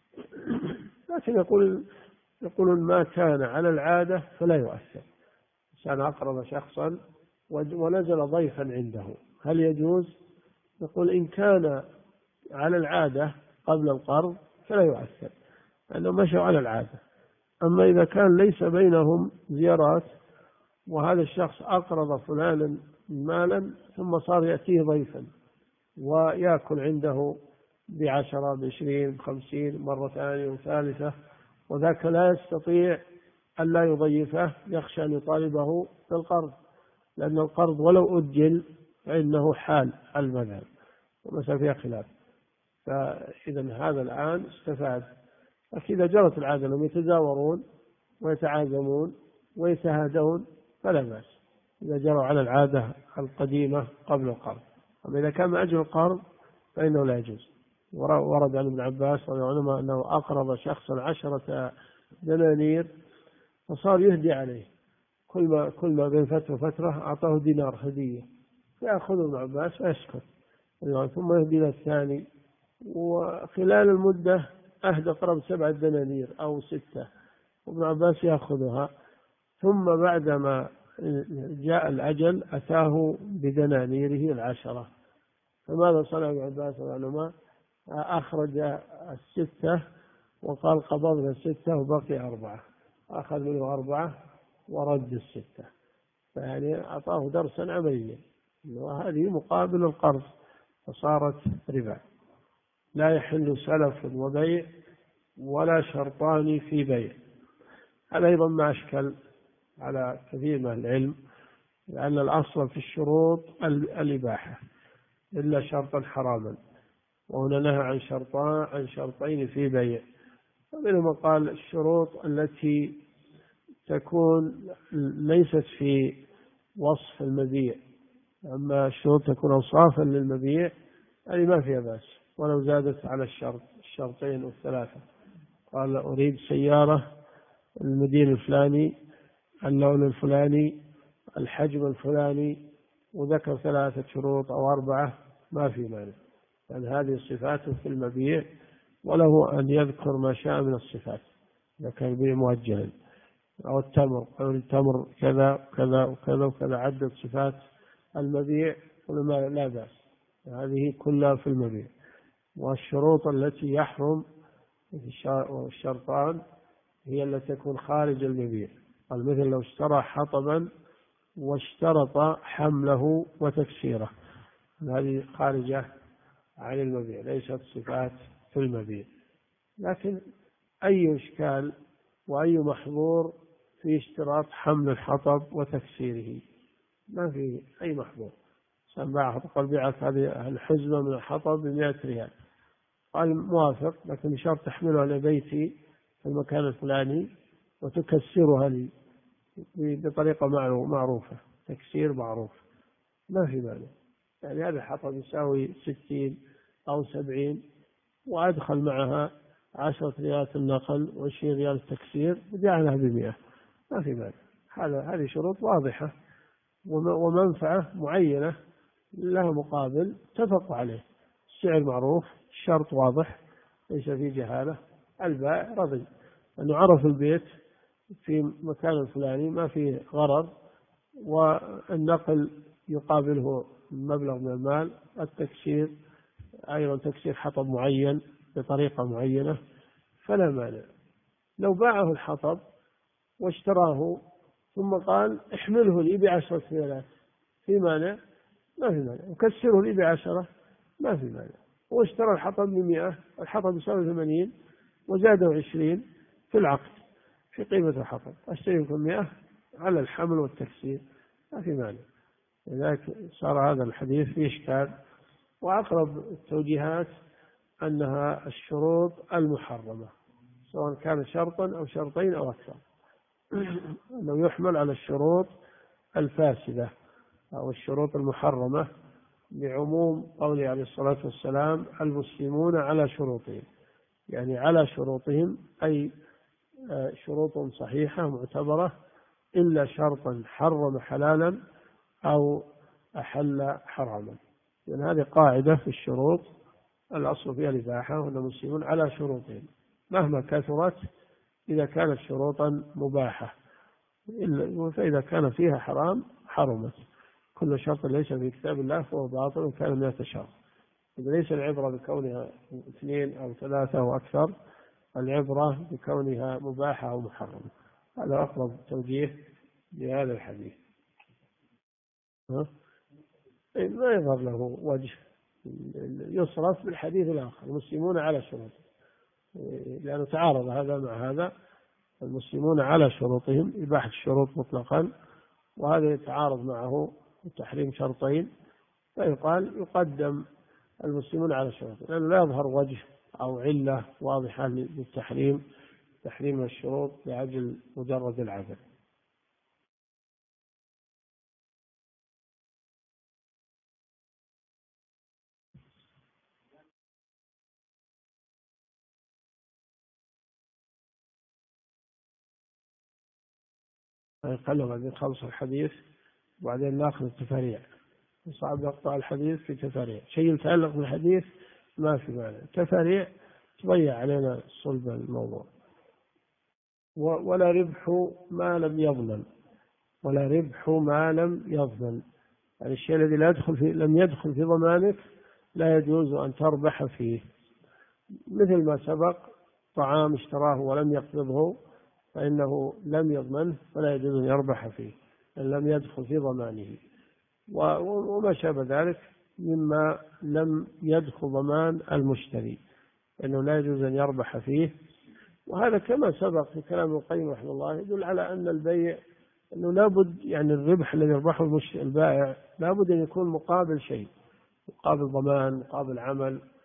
A: لكن يقولون ما كان على العادة فلا يؤثر. كان أقرض شخصا ونزل ضيفا عنده، هل يجوز؟ يقول إن كان على العادة قبل القرض فلا يؤثر لأنه مشوا على العادة. أما إذا كان ليس بينهم زيارات وهذا الشخص أقرض فلانا مالا ثم صار يأتيه ضيفا ويأكل عنده ب10 ب20 ب50 مرة ثانية وثالثة، وذاك لا يستطيع أن لا يضيفه، يخشى أن يطالبه بالقرض، لأن القرض ولو أجل فإنه حال على المذهب ومسألة فيها خلاف. فإذا هذا الآن استفاد. لكن إذا جرت العادة أنهم يتزاورون ويتعازمون ويتهادون فلا بأس إذا جروا على العادة القديمة قبل القرض. أما إذا كان من أجل القرض فإنه لا يجوز. ورد عن ابن عباس رضي الله عنهما أنه أقرض شخصا 10 دنانير فصار يهدي عليه، كل ما بين فترة وفترة أعطاه دينار هدية، فيأخذه ابن عباس ويسكت ثم يهدي له الثاني، وخلال المدة أهدى قرب 7 دنانير أو 6، وابن عباس يأخذها. ثم بعدما جاء الأجل أتاه بدنانيره 10. فماذا صنع ابن عباس العلماء؟ أخرج 6 وقال قبضنا 6 وبقي 4، أخذ منه 4 ورد 6. فيعني أعطاه درسا عمليا، وهذه مقابل القرض فصارت ربا. لا يحل سلف وبيع ولا شرطان في بيع. هذا أيضا ما أشكل على كثير من العلم، لأن الأصل في الشروط الإباحة إلا شرطا حراما، وهنا نهى عن شرطين في بيع. ومنهم قال الشروط التي تكون ليست في وصف المبيع، أما الشروط تكون أوصافا للمبيع هذه ما فيها بأس ولو زادت على الشرطين والثلاثة. قال أريد سيارة المدينة الفلاني، اللون الفلاني، الحجم الفلاني، وذكر 3 شروط أو 4 ما في مانع، لأن هذه الصفات في المبيع، وله أن يذكر ما شاء من الصفات إذا كان به موجها. أو التمر، أو التمر كذا وكذا وكذا وكذا، عدد صفات المبيع ولا لا بأس، هذه كلها في المبيع. والشروط التي يحرم الشرطان هي التي تكون خارج المبيع، قال مثل لو اشترى حطبا واشترط حمله وتكسيره، هذه خارجة عن المبيع، ليست صفات في المبيع. لكن أي إشكال وأي محظور في اشتراط حمل الحطب وتكسيره؟ ما في أي محظور. سمع قال بعت هذه الحزمة من الحطب ب100 ريال، قال موافق، لكن بشرط تحملها لبيتي في المكان الفلاني وتكسرها لي بطريقة معروفة، تكسير معروف، ما في مانع. يعني هذا الحطب يساوي 60 أو 70، وأدخل معها 10 ريال النقل و20 ريال التكسير وجعلها ب100، ما في مانع. هذه شروط واضحة ومنفعة معينة لها مقابل اتفقوا عليه، السعر معروف، الشرط واضح، ليس فيه جهالة، البائع رضي أنه عرف البيت في مكان الفلاني ما فيه غرض، والنقل يقابله مبلغ من المال، التكسير أيضا تكسير حطب معين بطريقة معينة، فلا مانع. لو باعه الحطب واشتراه ثم قال احمله لي ب10 ريالات، في مانع؟ ما في مانع. وكسره لي ب10، ما في مانع. واشترى الحطب ب100، الحطب يساوي 80 وزاده 20 في العقد في قيمة الحطب، أشتريكم 100 على الحمل والتكسير، ما في مانع. لذلك صار هذا الحديث فيه إشكال. وأقرب التوجيهات أنها الشروط المحرمة، سواء كان شرطا أو شرطين أو أكثر، أنه يحمل على الشروط الفاسدة أو الشروط المحرمة، بعموم قوله عليه الصلاة والسلام المسلمون على شروطهم، يعني على شروطهم أي شروط صحيحة معتبرة، إلا شرطا حرم حلالا أو أحل حراما. لأن هذه قاعدة في الشروط، الأصل فيها الإباحة، وأن المسلمون على شروطهم مهما كثرت إذا كانت شروطا مباحة، فإذا كان فيها حرام حرمت. كل شرط ليس في كتاب الله فهو باطل كان 100 شرط. إذا ليس العبرة بكونها 2 أو 3 أو أكثر، العبرة بكونها مباحة أو محرمة. هذا أقرب توجيه لهذا الحديث. ما يظهر له وجه يصرف بالحديث الآخر المسلمون على شروط، لأنه تعارض هذا مع هذا، المسلمون على شروطهم إباحة الشروط مطلقا، وهذا يتعارض معه تحريم شرطين، فيقال يقدم المسلمون على شروطهم، لأنه لا يظهر وجه أو علة واضحة للتحريم، تحريم الشروط لأجل مجرد العدل. خلوا بعدين نخلص الحديث وبعدين ناخذ التفاريع، صعب يقطع الحديث في تفاريع، شيء يتعلق بالحديث ما في معنى، تفاريع تضيع علينا صلب الموضوع. ولا ربح ما لم يضمن، ولا ربح ما لم يضمن، يعني الشيء الذي لم يدخل في ضمانك لا يجوز أن تربح فيه، مثل ما سبق طعام اشتراه ولم يقبضه فإنه لم يضمنه فلا يجوز أن يربح فيه، أن لم يدخل في ضمانه. وما شابه ذلك مما لم يدخل ضمان المشتري أنه لا يجوز أن يربح فيه. وهذا كما سبق في كلام ابن القيم رحمه الله يدل على أن البيع أنه لابد، يعني الربح الذي يربحه البائع لابد أن يكون مقابل شيء، مقابل ضمان، مقابل عمل،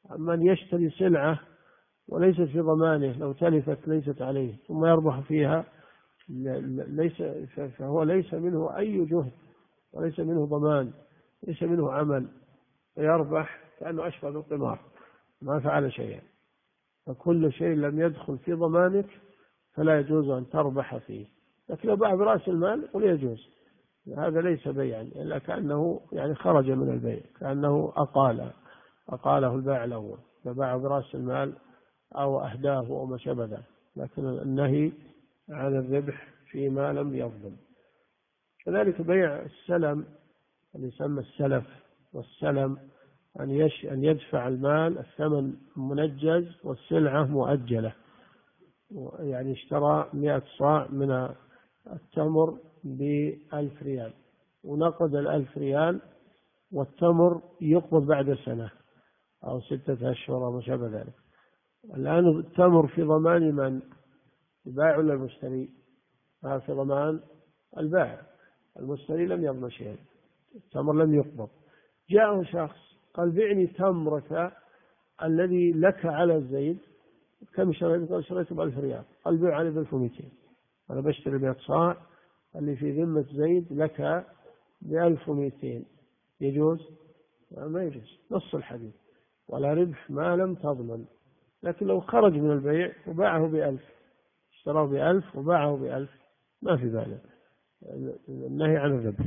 A: أما أن يشتري سلعة وليست في ضمانه، لو تلفت ليست عليه ثم يربح فيها، ليس فهو ليس منه أي جهد وليس منه ضمان، ليس منه عمل، فيربح كأنه أشبه بالقمار، ما فعل شيئا. فكل شيء لم يدخل في ضمانك فلا يجوز أن تربح فيه. لكن لو باع برأس المال قل يجوز، هذا ليس بيعا إلا كأنه يعني خرج من البيع، كأنه أقاله البائع الأول، فباع برأس المال أو أهداه أو ما شابه. لكن النهي عن الربح فيما لم يظلم. كذلك بيع السلم اللي يسمى السلف والسلم، أن يدفع المال الثمن منجز والسلعة مؤجلة. يعني اشترى 100 صاع من التمر ب1000 ريال، ونقد 1000 ريال، والتمر يقبض بعد سنة أو 6 أشهر أو ما شابه ذلك. الآن التمر في ضمان من؟ البائع ولا المشتري؟ في ضمان البائع، المشتري لم يضمن شيئا، التمر لم يقبض. جاءه شخص قال بعني تمرك الذي لك على الزيد، كم شريته؟ قال شريته ب1000 ريال. قال بيع عليه ب1200، أنا بشتري 100 صاع اللي في ذمة زيد لك ب1200، يجوز؟ ما يجوز، نص الحديث ولا ربح ما لم تضمن. لكن لو خرج من البيع وباعه ب1000، اشتراه ب1000 وباعه ب1000، ما في ذلك النهي عن الربح،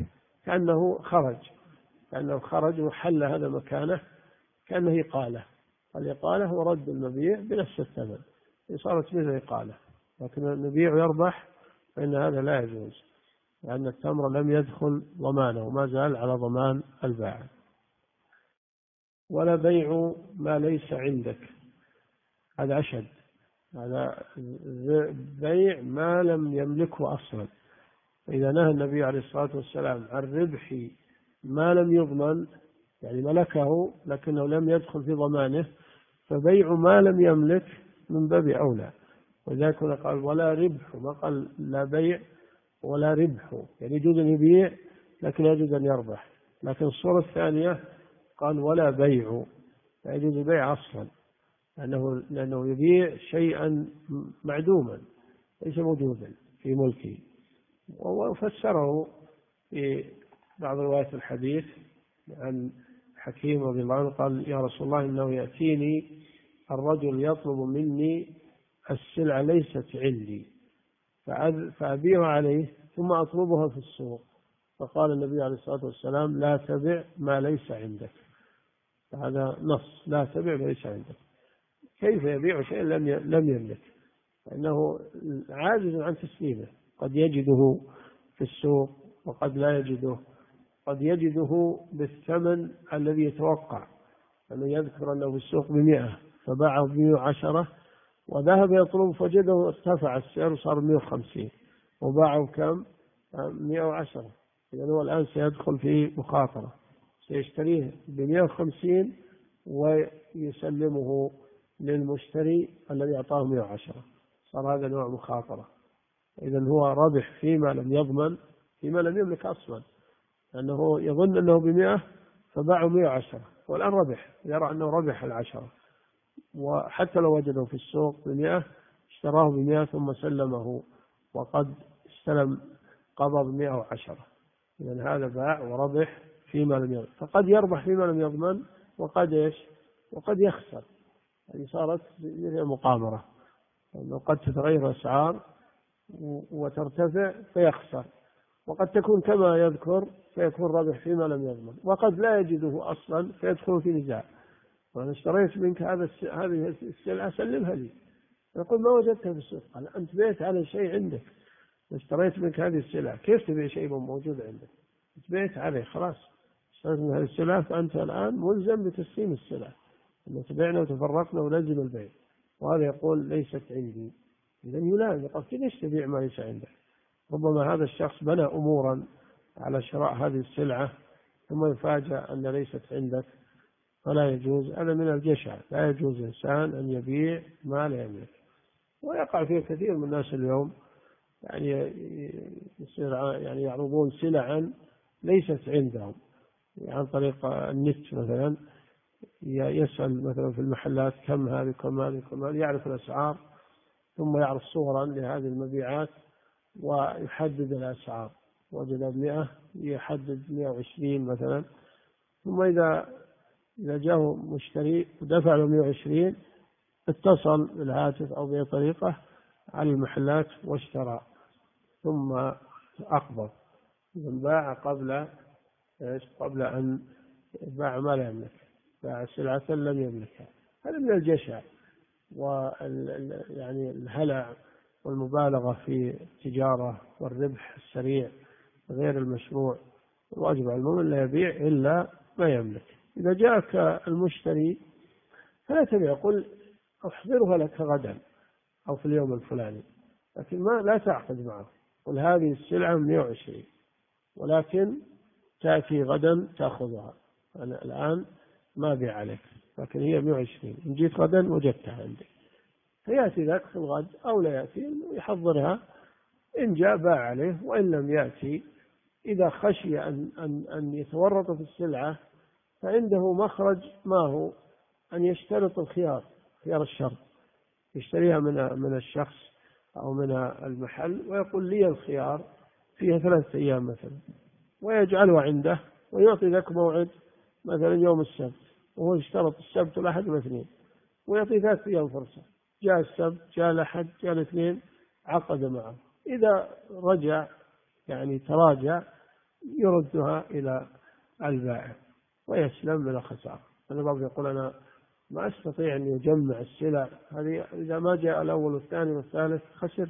A: كأنه خرج وحل هذا مكانه، كأنه إقالة. الإقالة هو رد المبيع بنفس الثمن، صارت مثل إقالة. لكن المبيع يربح فإن هذا لا يجوز، لأن التمر لم يدخل ضمانه وما زال على ضمان البائع. ولا بيع ما ليس عندك، هذا أشد، هذا بيع ما لم يملكه أصلا. إذا نهى النبي عليه الصلاة والسلام عن ربح ما لم يضمن، يعني ملكه لكنه لم يدخل في ضمانه، فبيع ما لم يملك من باب أولى. وذلك قال ولا ربح، ما قال لا بيع ولا ربح، يعني يجوز أن يبيع لكن يجوز أن يربح. لكن الصورة الثانية قال ولا بيع، لا يجوز البيع أصلا، لأنه يبيع شيئا معدوما ليس موجودا في ملكه. وفسره في بعض روايات الحديث عن حكيم رضي الله عنه قال يا رسول الله إنه يأتيني الرجل يطلب مني السلعة ليست عندي فأبيع عليه ثم أطلبها في السوق، فقال النبي عليه الصلاة والسلام لا تبع ما ليس عندك. هذا نص، لا تبع ما ليس عندك. كيف يبيع شيء لم يملك؟ لأنه عاجز عن تسليمه، قد يجده في السوق وقد لا يجده، قد يجده بالثمن الذي يتوقع، أنه يذكر أنه في السوق ب100 فباعه ب110 وذهب يطلب فوجده ارتفع السعر وصار 150 وباعه كم؟ 110. إذن هو الآن سيدخل في مخاطرة، سيشتريه ب150 ويسلمه للمشتري الذي أعطاه 110، صار هذا نوع مخاطرة. إذن هو ربح فيما لم يضمن، فيما لم يملك أصلا، لأنه يظن أنه ب100 فباعه 110 والآن ربح، يرى أنه ربح 10، وحتى لو وجده في السوق ب100 اشتراه ب100 ثم سلمه وقد استلم قبض 110. إذن هذا باع وربح فيما لم يضمن. فقد يربح فيما لم يضمن وقد يخسر، يعني صارت مقامرة، لأنه قد تتغير الأسعار وترتفع فيخسر، وقد تكون كما يذكر فيكون ربح فيما لم يضمن، وقد لا يجده أصلا فيدخل في نزاع. وأنا اشتريت منك هذه السلعة سلمها لي، يقول ما وجدتها في السوق. قال أنت بيت على شيء عندك، اشتريت منك هذه السلعة، كيف تبيع شيء موجود عندك؟ أنت بيت عليه، خلاص اشتريت من هذه السلعة، فأنت الآن ملزم بتسليم السلعة، أن تبيعنا وتفرقنا ولزم البيع. وهذا يقول ليست عندي، إذا يلام، يقول ليش تبيع ما ليس عندك؟ ربما هذا الشخص بنى أمورا على شراء هذه السلعة ثم يفاجأ أن ليست عندك، فلا يجوز، هذا من الجشع، لا يجوز إنسان أن يبيع ما لا يملك. ويقع فيه كثير من الناس اليوم، يعني يعرضون سلعا ليست عندهم عن طريق النت مثلا، يسأل مثلا في المحلات كم هذه كم هذه كم هذه، يعرف الأسعار، ثم يعرف صورا لهذه المبيعات ويحدد الأسعار. وجد 100 يحدد 120 مثلا، ثم إذا جاءه مشتري ودفع له 120 اتصل بالهاتف أو بأي طريقة على المحلات واشترى، ثم أقبض، باع قبل أن باع ما لا يملك، باع سلعة لم يملكها. هذا من الجشع يعني الهلع والمبالغة في التجارة والربح السريع غير المشروع. الواجب على المؤمن لا يبيع إلا ما يملك. إذا جاءك المشتري فلا تبيع، قل أحضرها لك غدا أو في اليوم الفلاني، لكن لا تعقد معه. قل هذه السلعة 120 ولكن تأتي غدا تأخذها، أنا الآن ما أبيع عليك، لكن هي 120، إن جيت غدا وجدتها عندك. فيأتي ذاك في الغد أو لا يأتي يحضرها، إن جاء باع عليه، وإن لم يأتي إذا خشي أن يتورط في السلعة فعنده مخرج، ما هو أن يشترط خيار الشرط، يشتريها من الشخص أو من المحل ويقول لي الخيار فيها 3 أيام مثلا، ويجعلها عنده ويعطي ذاك موعد مثلا يوم السبت، وهو اشترط السبت والأحد والاثنين، ويعطي 3 أيام فرصة. جاء السبت جاء الأحد جاء الاثنين عقد معه، إذا رجع يعني تراجع يردها إلى البائع ويسلم من الخسارة. أنا بعض يقول أنا ما أستطيع أن يجمع السلع هذه، إذا ما جاء الأول والثاني والثالث خسرت،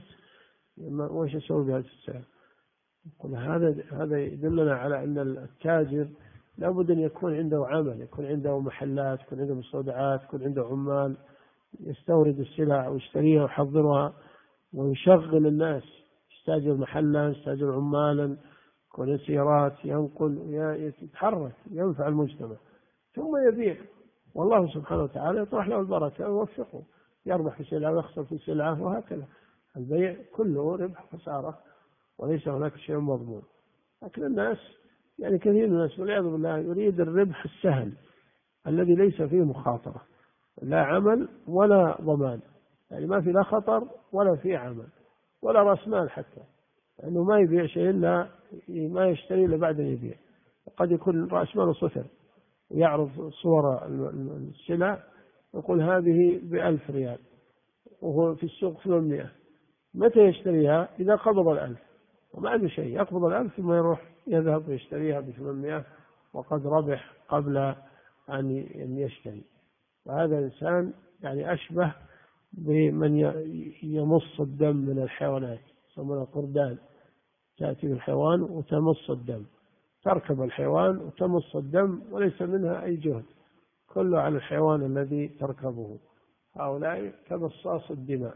A: وش أسوي بهذه السلع؟ يقول هذا يدلنا على أن التاجر لابد أن يكون عنده عمل، يكون عنده محلات، يكون عنده مستودعات، يكون عنده عمال، يستورد السلع ويشتريها ويحضرها ويشغل الناس، يستاجر محلا، يستاجر عمالا، يكون سيارات، ينقل، يتحرك، ينفع المجتمع، ثم يبيع. والله سبحانه وتعالى يطرح له البركة ويوفقه، يربح في سلعة ويخسر في سلعة، وهكذا. البيع كله ربح خسارة، وليس هناك شيء مضمون. لكن الناس يعني كثير من الناس والعياذ بالله يريد الربح السهل الذي ليس فيه مخاطرة، لا عمل ولا ضمان، يعني ما في لا خطر ولا في عمل ولا رأس مال حتى، لأنه ما يبيع شيء إلا ما يشتري إلا بعد أن يبيع. قد يكون رأس ماله صفر، ويعرض صور السلع يقول هذه ب1000 ريال وهو في السوق 800. متى يشتريها؟ إذا قبض 1000 وما عنده شيء، يقبض 1000 ثم يروح يذهب ويشتريها ب800 وقد ربح قبل أن يشتري. وهذا الإنسان يعني أشبه بمن يمص الدم من الحيوانات، يسمونها قردان، تأتي بالحيوان وتمص الدم، تركب الحيوان وتمص الدم وليس منها أي جهد، كله على الحيوان الذي تركبه. هؤلاء كمصاص الدماء،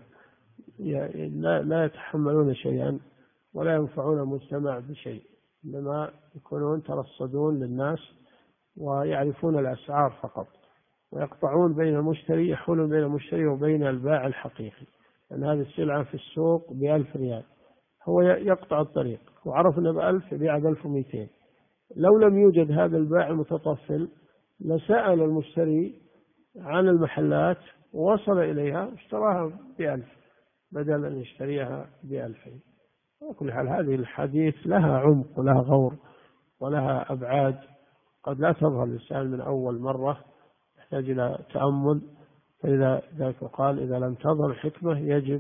A: لا يتحملون شيئا ولا ينفعون المجتمع بشيء، إنما يكونون ترصدون للناس ويعرفون الأسعار فقط، ويقطعون بين المشتري، يحولون بين المشتري وبين البائع الحقيقي. لأن هذه السلعة في السوق ب1000 ريال، هو يقطع الطريق وعرف أنه ب1000 يبيع ب1200. لو لم يوجد هذا البائع المتطفل لسأل المشتري عن المحلات ووصل إليها واشتراها ب1000 بدل أن يشتريها ب2000. وكل حال هذه الحديث لها عمق ولها غور ولها أبعاد قد لا تظهر للإنسان من أول مرة، يحتاج إلى تأمل. فإذا ذلك قال إذا لم تظهر الحكمة يجب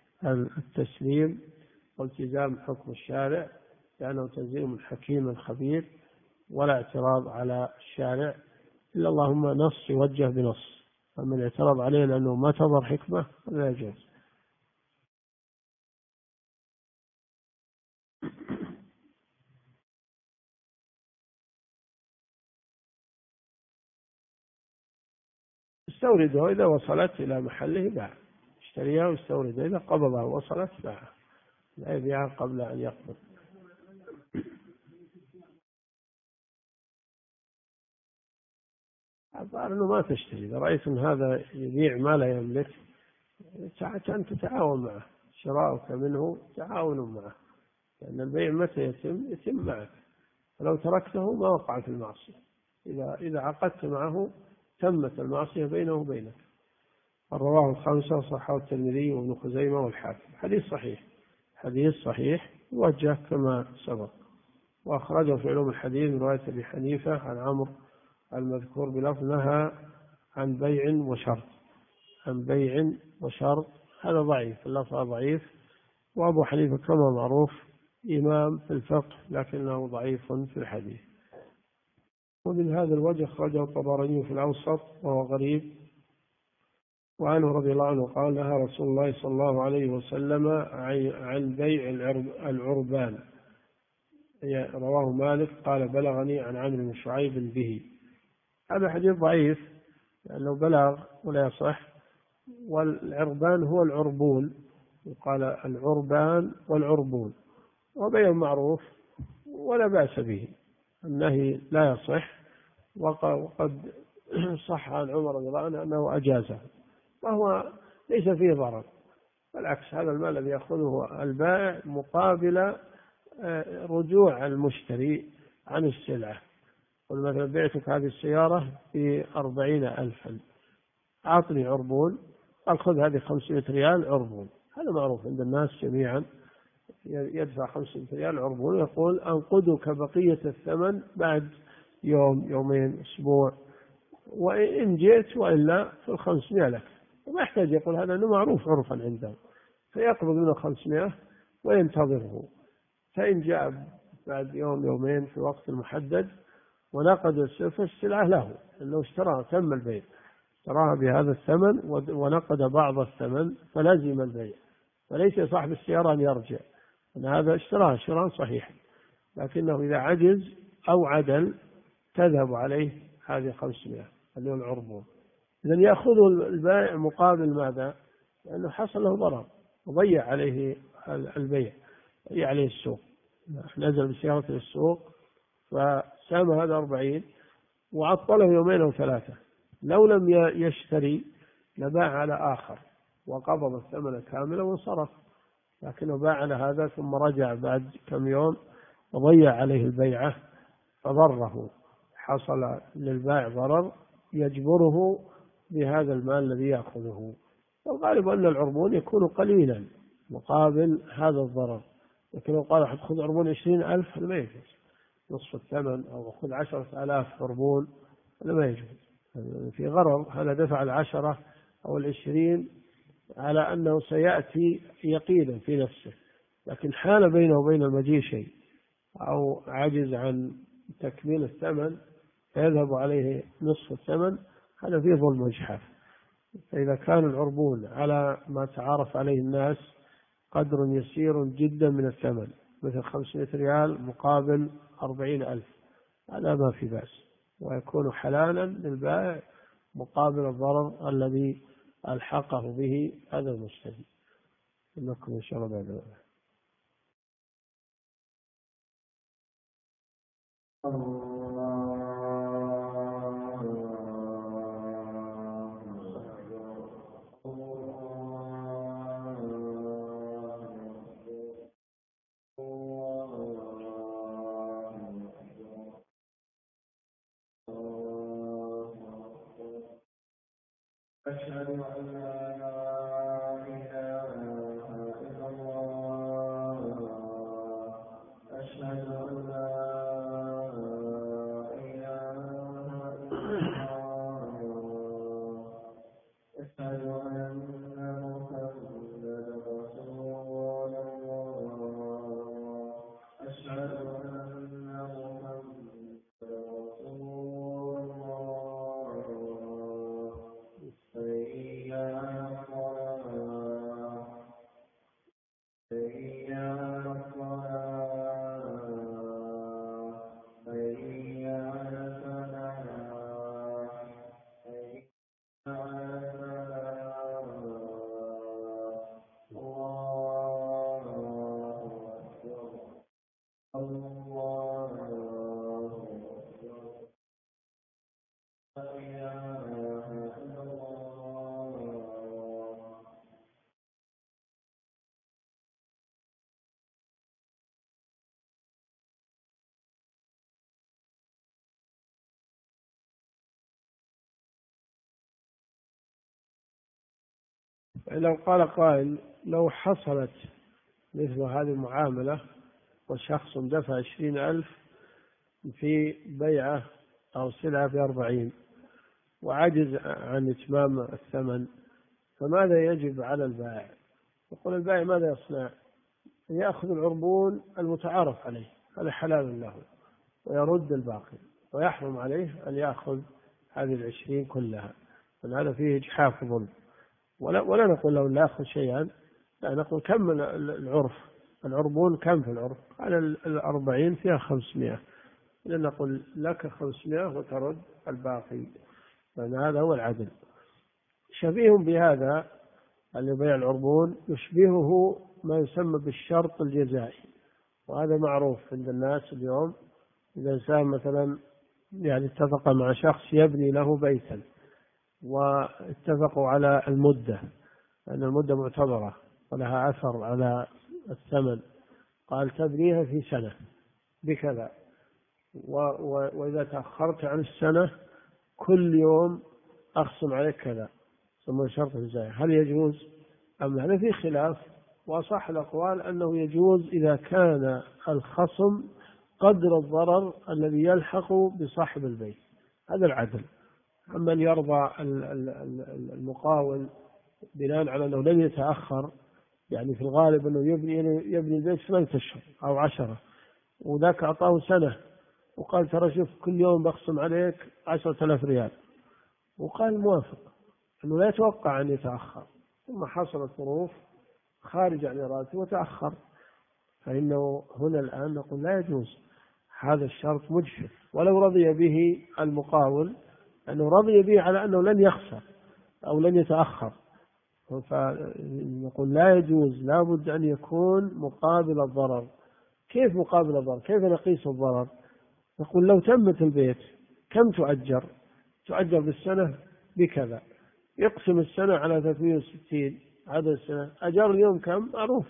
A: التسليم والتزام حكم الشارع، لأنه تنزيل من حكيم خبير، ولا اعتراض على الشارع إلا اللهم نص يوجه بنص، أما الاعتراض عليه لأنه ما تظهر حكمة لا يجوز. استورده إذا وصلت إلى محله باع، اشتريها واستوردها، إذا قبضها ووصلت باع، لا يبيعها قبل أن يقبض. الظاهر أنه ما تشتري، إذا رأيت أن هذا يبيع ما لا يملك أن تتعاون معه، شراؤك منه تعاون معه، لأن البيع متى يتم معك، فلو تركته ما وقع في المعصية. إذا عقدت معه تمت المعصية بينه وبينك. رواه الخمسة صححه الترمذي وابن خزيمة والحاكم. حديث صحيح، حديث صحيح موجه كما سبق. وأخرجه في علوم الحديث من رواية أبي حنيفة عن عمرو المذكور بلفظ نهى عن بيع وشرط، عن بيع وشرط. هذا ضعيف، اللفظ ضعيف. وأبو حنيفة كما معروف إمام في الفقه لكنه ضعيف في الحديث. ومن هذا الوجه أخرجه الطبراني في الأوسط وهو غريب. وعنه رضي الله عنه قال نهى رسول الله صلى الله عليه وسلم عن بيع العربان. رواه مالك قال بلغني عن عمرو بن شعيب به. هذا حديث ضعيف لأنه بلغ ولا يصح. والعربان هو العربون، وقال العربان والعربون، وبيع معروف ولا بأس به. النهي لا يصح. وقد صح عن عمر رضي الله عنه أنه أجازه، وهو ليس فيه ضرر، بالعكس هذا المال الذي يأخذه البائع مقابل رجوع المشتري عن السلعة. قل مثلا بعتك هذه السيارة ب40,000، أعطني عربون، أخذ هذه 500 ريال عربون. هذا معروف عند الناس جميعا، يدفع 500 ريال عربون ويقول أنقذك بقية الثمن بعد يوم، يومين، أسبوع، وإن جئت وإلا في 500 لك. وما يحتاج يقول هذا أنه معروف عرفا عنده، فيقبض منه 500 وينتظره. فإن جاء بعد يوم، يومين في وقت المحدد ونقد السلعة له، لأنه اشتراها، تم البيع، اشتراها بهذا الثمن ونقد بعض الثمن فلزم البيع، فليس صاحب السيارة أن يرجع، أن هذا اشتراها شراء صحيحا، لكنه إذا عجز أو عدل تذهب عليه هذه 500 اللي هو العربون. إذن يأخذه البائع مقابل ماذا؟ لأنه حصل له ضرر وضيع عليه البيع، ضيع عليه السوق. نزل بسيارته السوق فسام هذا 40 وعطله يومين أو 3، لو لم يشتري لباع على آخر وقبض الثمن كاملا وانصرف، لكنه باع على هذا ثم رجع بعد كم يوم وضيع عليه البيعة فضره، حصل للبائع ضرر يجبره بهذا المال الذي يأخذه. والغالب أن العربون يكون قليلا مقابل هذا الضرر، لكن لو قال خذ عربون 20,000 هذا ما يجوز، نصف الثمن، أو خذ 10,000 عربون هذا ما يجوز، في غرض. هذا دفع 10 أو 20 على أنه سيأتي يقينا في نفسه، لكن حال بينه وبين المجيء شيء أو عجز عن تكميل الثمن فيذهب عليه نصف الثمن، هذا فيه ظلم وإجحاف. فإذا كان العربون على ما تعارف عليه الناس قدر يسير جدا من الثمن، مثل 500 ريال مقابل 40,000، هذا ما في بأس، ويكون حلالا للبائع مقابل الضرر الذي ألحقه به هذا المشتري. لكم إن شاء الله بعد أشهد أن لا إله إلا الله، أشهد أن لا إله إلا الله، أشهد أن محمدا رسول الله، أشهد أن محمدا رسول الله. حي على لو قال قائل لو حصلت مثل هذه المعاملة وشخص دفع 20,000 في بيعة أو سلعة ب40 وعجز عن إتمام الثمن، فماذا يجب على البائع؟ يقول البائع ماذا يصنع؟ يأخذ العربون المتعارف عليه، هذا حلال له، ويرد الباقي، ويحرم عليه أن يأخذ هذه 20 كلها، هذا فيه إجحاف ظلم. ولا نقول له لا يأخذ شيئا، لا نقول كم من العرف، العربون كم في العرف؟ على 40 فيها 500، لأن نقول لك 500 وترد الباقي، لأن هذا هو العدل. شبيه بهذا اللي بيع العربون يشبهه ما يسمى بالشرط الجزائي، وهذا معروف عند الناس اليوم. إذا إنسان مثلا يعني اتفق مع شخص يبني له بيتا، واتفقوا على المدة، لأن المدة معتبرة ولها أثر على الثمن، قال تبنيها في سنة بكذا، وإذا تأخرت عن السنة كل يوم أخصم عليك كذا، ثم شرط الجزائي، هل يجوز أم هذا في خلاف؟ وأصح الأقوال أنه يجوز إذا كان الخصم قدر الضرر الذي يلحق بصاحب البيت، هذا العدل. أما أن يرضى المقاول بناء على أنه لن يتأخر، يعني في الغالب أنه يبني البيت 8 أشهر أو 10، وذاك أعطاه سنة وقال ترى شوف كل يوم بخصم عليك 10,000 ريال، وقال موافق أنه لا يتوقع أن يتأخر، ثم حصلت ظروف خارج عن إرادته وتأخر، فإنه هنا الآن نقول لا يجوز، هذا الشرط مجحف. ولو رضي به المقاول أنه رضي به على أنه لن يخسر أو لن يتأخر، فنقول لا يجوز، لا بد أن يكون مقابل الضرر. كيف مقابل الضرر؟ كيف نقيس الضرر؟ نقول لو تمت البيت كم تؤجر؟ تؤجر بالسنة بكذا، يقسم السنة على 360 عدد السنة، أجر اليوم كم؟ معروف.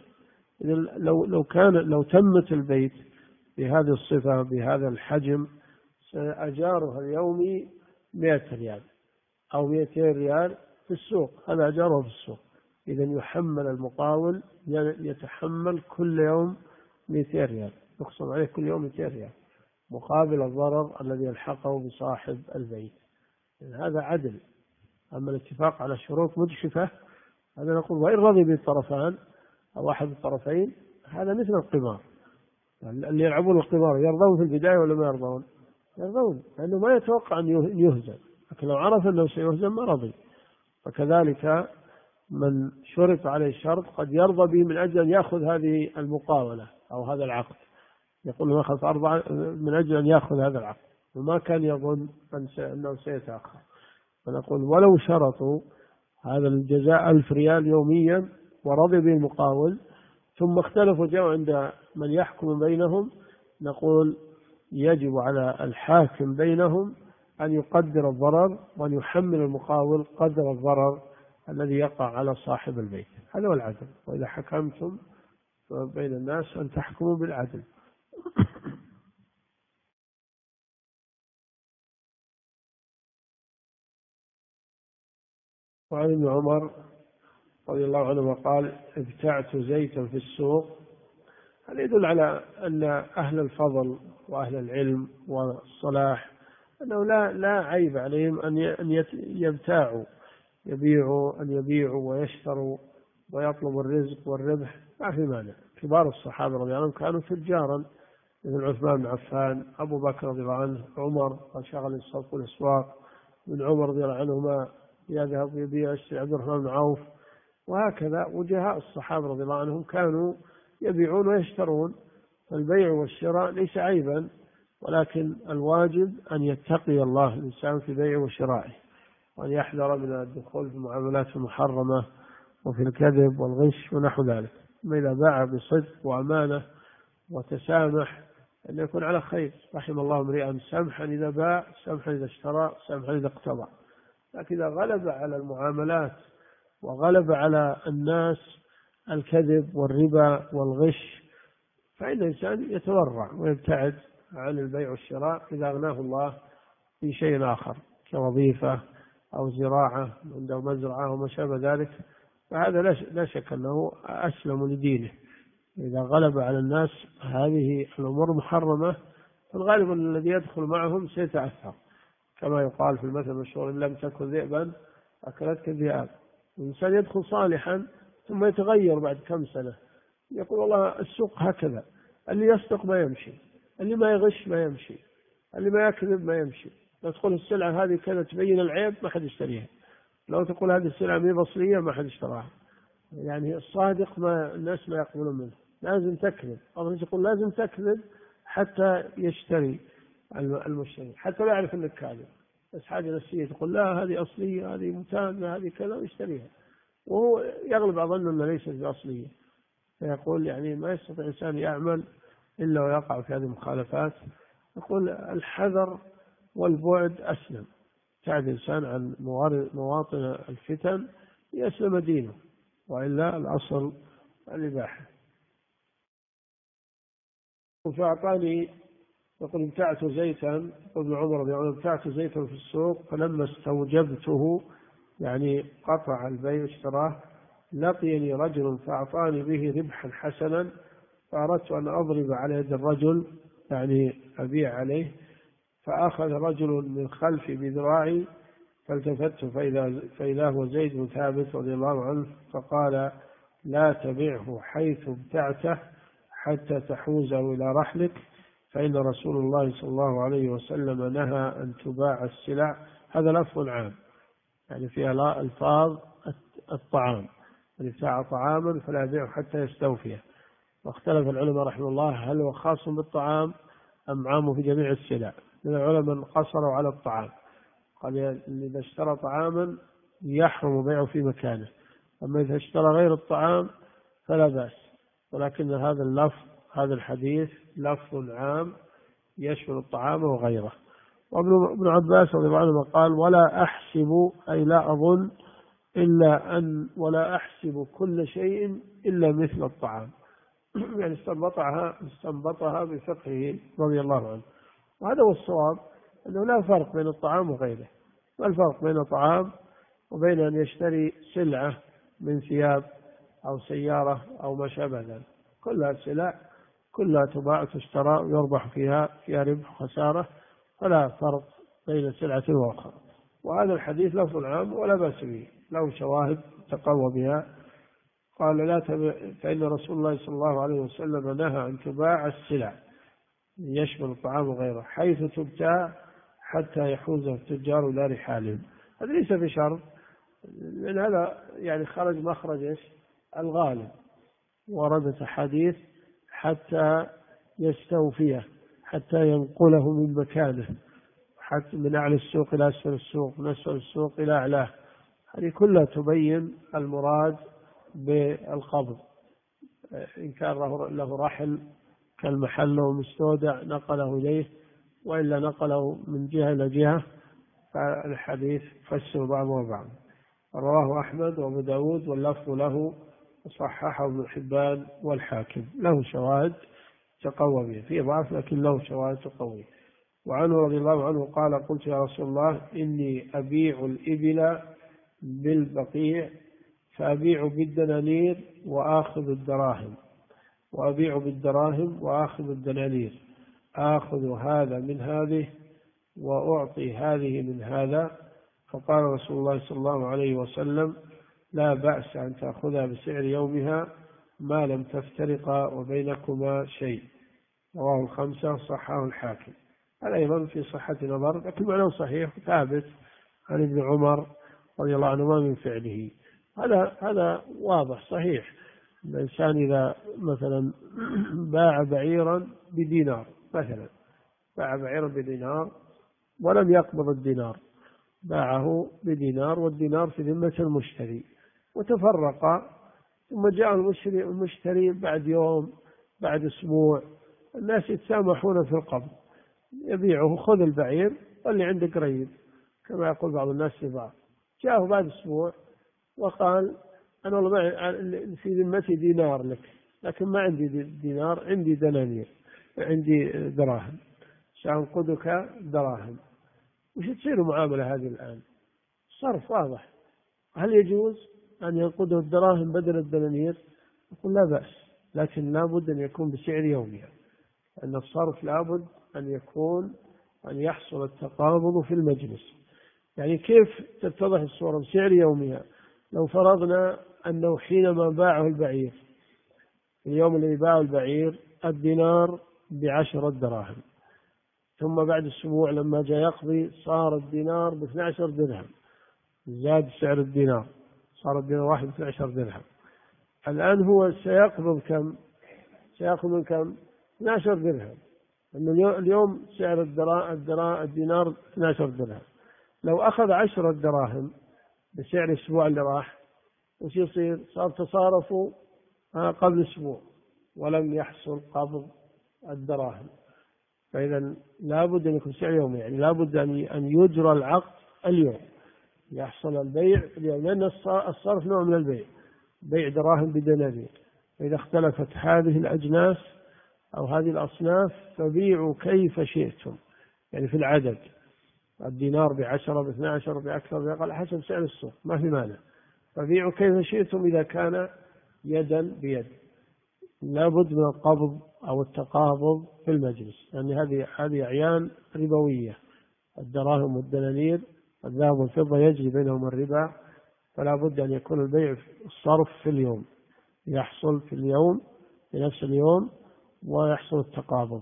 A: لو تمت البيت بهذه الصفة بهذا الحجم، أجارها اليومي 100 ريال أو 200 ريال في السوق، هذا أجاره في السوق. إذا يحمل المقاول، يتحمل كل يوم 200 ريال، يقسم عليه كل يوم 200 ريال مقابل الضرر الذي يلحقه بصاحب البيت، هذا عدل. أما الاتفاق على شروط مجحفة، هذا نقول وإن رضي بالطرفان أو أحد الطرفين، هذا مثل القمار. اللي يلعبون القمار يرضون في البداية ولا ما يرضون؟ يرضون، لأنه ما يتوقع أن يهزم، لكن لو عرف أنه سيهزم ما رضي. وكذلك من شرط عليه الشرط قد يرضى به من أجل أن يأخذ هذه المقاولة أو هذا العقد، يقول له أخذ 4 من أجل أن يأخذ هذا العقد، وما كان يظن أنه سيتأخر. فنقول ولو شرطوا هذا الجزاء 1000 ريال يوميا ورضي به المقاول، ثم اختلفوا جاءوا عند من يحكم بينهم، نقول يجب على الحاكم بينهم أن يقدر الضرر وأن يحمل المقاول قدر الضرر الذي يقع على صاحب البيت، هذا هو العدل. وإذا حكمتم بين الناس أن تحكموا بالعدل. وعن ابن عمر رضي الله عنه قال ابتعت زيتا في السوق، هذا يدل على أن أهل الفضل وأهل العلم والصلاح أنه لا عيب عليهم أن يبتاعوا، يبيعوا ويشتروا ويطلبوا الرزق والربح، ما في مانع. كبار الصحابة رضي الله عنهم كانوا تجارا، مثل عثمان بن عفان، أبو بكر رضي الله عنه، عمر قد شغل السوق والأسواق، من عمر رضي الله عنهما يذهب يبيع يشتري، عبد الرحمن بن عوف، وهكذا وجهاء الصحابة رضي الله عنهم كانوا يبيعون ويشترون. فالبيع والشراء ليس عيبا، ولكن الواجب أن يتقي الله الإنسان في بيعه وشرائه، وأن يحذر من الدخول في المعاملات المحرمة وفي الكذب والغش ونحو ذلك. أما إذا باع بصدق وأمانة وتسامح أن يكون على خير. رحم الله امرئا سمحا إذا باع، سمحا إذا اشترى، سمحا إذا اقتضى. لكن إذا غلب على المعاملات وغلب على الناس الكذب والربا والغش، فإن الإنسان يتورع ويبتعد عن البيع والشراء إذا أغناه الله في شيء آخر كوظيفة أو زراعة عنده مزرعة وما شابه ذلك، فهذا لا شك أنه أسلم لدينه. إذا غلب على الناس هذه الأمور محرمة فالغالب أن الذي يدخل معهم سيتأثر، كما يقال في المثل المشهور: إن لم تكن ذئبا أكلتك الذئاب. الإنسان يدخل صالحا ثم يتغير بعد كم سنة، يقول والله السوق هكذا، اللي يصدق ما يمشي، اللي ما يغش ما يمشي، اللي ما يكذب ما يمشي. لو تقول السلعة هذه كذا تبين العيب ما حد يشتريها، لو تقول هذه السلعة مي بصرية ما حد اشتراها. يعني الصادق ما الناس ما يقبلون منه، لازم تكذب. الله يقول لازم تكذب حتى يشتري المشتري، حتى لا يعرف انك كاذب، بس حاجة نفسية تقول لا هذه أصلية، هذه متامة، هذه كذا، ويشتريها وهو يغلب على ظنه أنها ليست بأصلية. فيقول يعني ما يستطيع الإنسان يعمل إلا ويقع في هذه المخالفات. يقول الحذر والبعد أسلم، يبتعد الإنسان عن مواطن الفتن يسلم دينه، وإلا الأصل الإباحة. فأعطاني، يقول ابتعت زيتا، يقول ابن عمر رضي الله عنه ابتعت زيتا في السوق فلما استوجبته، يعني قطع البيع واشتراه، لقيني رجل فأعطاني به ربحا حسنا، فأردت أن أضرب على يد الرجل يعني أبيع عليه، فأخذ رجل من خلفي بذراعي فالتفت فإذا هو زيد بن ثابت رضي الله عنه، فقال: لا تبعه حيث ابتعته حتى تحوزه إلى رحلك، فإن رسول الله صلى الله عليه وسلم نهى أن تباع السلع. هذا لفظ عام يعني فيها ألفاظ الطعام، من ابتاع طعاما فلا يبيعه حتى يستوفيه. واختلف العلماء رحمه الله هل هو خاص بالطعام أم عام في جميع السلع. من العلماء قصروا على الطعام، قال إذا اشترى طعاما يحرم بيعه في مكانه، أما إذا اشترى غير الطعام فلا بأس. ولكن هذا اللفظ، هذا الحديث لفظ عام يشمل الطعام وغيره. وابن عباس رضي الله عنه قال: ولا أحسب، أي لا أظن ولا أحسب كل شيء إلا مثل الطعام. يعني استنبطها بفقهه رضي الله عنه. وهذا هو الصواب، أنه لا فرق بين الطعام وغيره. ما الفرق بين الطعام وبين أن يشتري سلعة من ثياب أو سيارة أو ما شابه ذلك؟ كلها سلع، كلها تباع وتشترى ويربح فيها ربح وخسارة، فلا فرق بين سلعة وأخرى. وهذا الحديث لفظ عام ولا بأس به، له شواهد تقوى بها. قال: لا فإن رسول الله صلى الله عليه وسلم نهى أن تباع السلع، يشمل الطعام وغيره، حيث تبتاع حتى يحوز التجار إلى رحالهم. هذا ليس بشرط، لأن هذا يعني خرج مخرج الغالب. وردت حديث حتى يستوفيه، حتى ينقله من مكانه، حتى من أعلى السوق إلى أسفل السوق، من أسفل السوق إلى أعلاه. هذه كلها تبين المراد بالقبض. إن كان له رحل كالمحل له مستودع نقله إليه، وإلا نقله من جهة إلى جهة، فالحديث فسر بعضه بعضا. رواه أحمد وأبو داود واللفظ له، وصححه ابن حبان والحاكم. له شواهد تقوى به، في ضعف لكن له شواهد تقوي. وعنه رضي الله عنه قال: قلت يا رسول الله إني أبيع الإبل بالبقيع، فأبيع بالدنانير وآخذ الدراهم، وأبيع بالدراهم وآخذ الدنانير، آخذ هذا من هذه وأعطي هذه من هذا. فقال رسول الله صلى الله عليه وسلم: لا بأس أن تأخذها بسعر يومها ما لم تفترقا وبينكما شيء. رواه الخمسة، صححه الحاكم. هذا أيضا في صحة نظر، لكن معناه صحيح ثابت عن ابن عمر رضي الله عنهما من فعله. هذا واضح صحيح. الإنسان إذا مثلا باع بعيرا بدينار، مثلا باع بعيرا بدينار ولم يقبض الدينار، باعه بدينار والدينار في ذمة المشتري، وتفرق، ثم جاء المشتري بعد يوم، بعد أسبوع، الناس يتسامحون في القبض، يبيعه: خذ البعير واللي عندك قريب، كما يقول بعض الناس لبعض. جاءه بعد أسبوع وقال: أنا والله في ذمتي دينار لك، لكن ما عندي دينار، عندي دنانير، عندي دراهم، سأنقذك دراهم. وش تصير المعاملة هذه الآن؟ صرف واضح. هل يجوز؟ أن ينقده الدراهم بدل الدنانير يقول لا بأس، لكن لابد أن يكون بسعر يومها، أن الصرف لابد أن يحصل التقابض في المجلس. يعني كيف تتضح الصورة بسعر يومها؟ لو فرضنا أنه حينما باعه البعير، اليوم الذي باعه البعير الدينار ب10 دراهم، ثم بعد أسبوع لما جاء يقضي صار الدينار ب12 درهم، زاد سعر الدينار، صار الدينار واحد ب12 درهم. الآن هو سيقبض كم؟ سيأخذ من كم؟ 12 درهم، لأن اليوم سعر الدينار 12 درهم. لو أخذ 10 دراهم بسعر الأسبوع اللي راح، وش يصير؟ صار تصارفوا قبل أسبوع ولم يحصل قبض الدراهم. فإذا لابد أن يكون سعر يومي، يعني لابد أن يجرى العقد اليوم، يحصل البيع اليوم، لأن الصرف نوع من البيع، بيع دراهم بدنانير. فإذا اختلفت هذه الأجناس أو هذه الأصناف فبيعوا كيف شئتم، يعني في العدد، الدينار ب10 ب12 بأكثر بأقل حسب سعر السوق، ما في مانع، فبيعوا كيف شئتم إذا كان يدا بيد. لابد من القبض أو التقابض في المجلس، يعني هذه أعيان ربوية، الدراهم والدنانير، الذهب والفضة يجري بينهم الربا، فلا بد أن يكون البيع الصرف في اليوم، يحصل في اليوم في نفس اليوم ويحصل التقابض.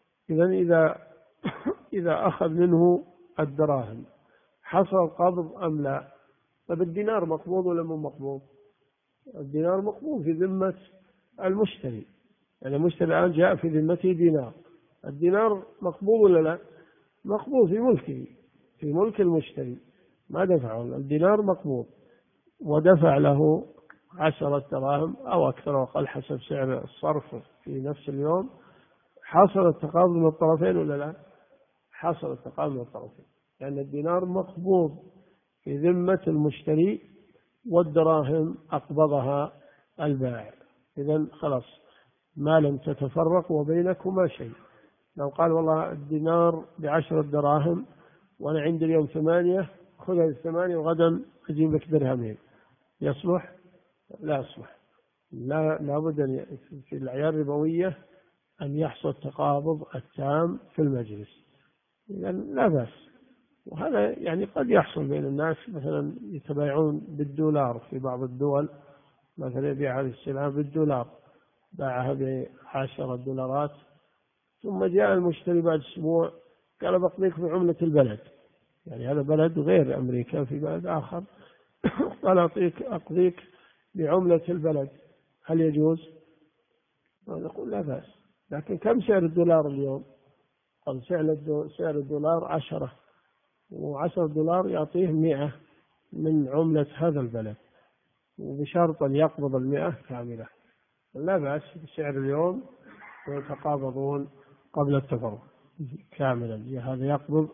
A: إذا أخذ منه الدراهم حصل القبض أم لا؟ طب الدينار مقبوض ولا مو مقبوض؟ الدينار مقبوض في ذمة المشتري، يعني المشتري الآن جاء في ذمته دينار، الدينار مقبوض ولا لا؟ مقبوض في ملكه، في ملك المشتري، ما دفعه، الدينار مقبوض ودفع له 10 دراهم أو أكثر أو أقل حسب سعر الصرف في نفس اليوم. حصل التقابض من الطرفين ولا لا؟ حصل التقابض من الطرفين، لأن الدينار مقبوض في ذمة المشتري والدراهم أقبضها البائع. إذن خلاص ما لم تتفرق وبينكما شيء. لو قال والله الدينار ب10 دراهم وأنا عندي اليوم 8، خذها ال8 وغدا أجيب لك درهمين، يصلح؟ لا يصلح. لابد أن في الأعيان الربوية أن يحصل التقابض التام في المجلس، إذن لا بأس. وهذا يعني قد يحصل بين الناس، مثلا يتبايعون بالدولار في بعض الدول، مثلا يبيع هذه السلعة بالدولار، باعها ب10 دولارات، ثم جاء المشتري بعد أسبوع قال بقضيك بعملة البلد، يعني هذا بلد غير أمريكا، في بلد آخر، قال أقضيك بعملة البلد، هل يجوز؟ نقول لا بأس. لكن كم سعر الدولار اليوم؟ قال سعر الدولار 10، و10 دولار يعطيه 100 من عملة هذا البلد، وبشرط أن يقبض 100 كاملة، لا بأس بسعر اليوم ويتقابضون قبل التفرق كاملا، هذا يقبض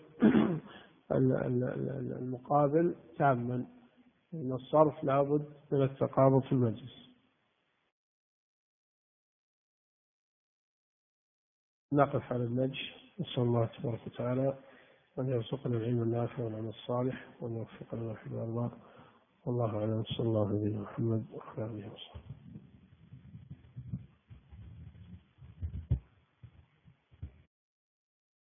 A: المقابل تاما، لأن الصرف لابد من التقابض في المجلس. نقف على النجش، نسأل الله تبارك وتعالى أن يرزقنا العلم النافع والعمل الصالح وأن يوفقنا ويحب الله. والله أعلم، صلى الله عليه وسلم محمد وعلى آله وصحبه.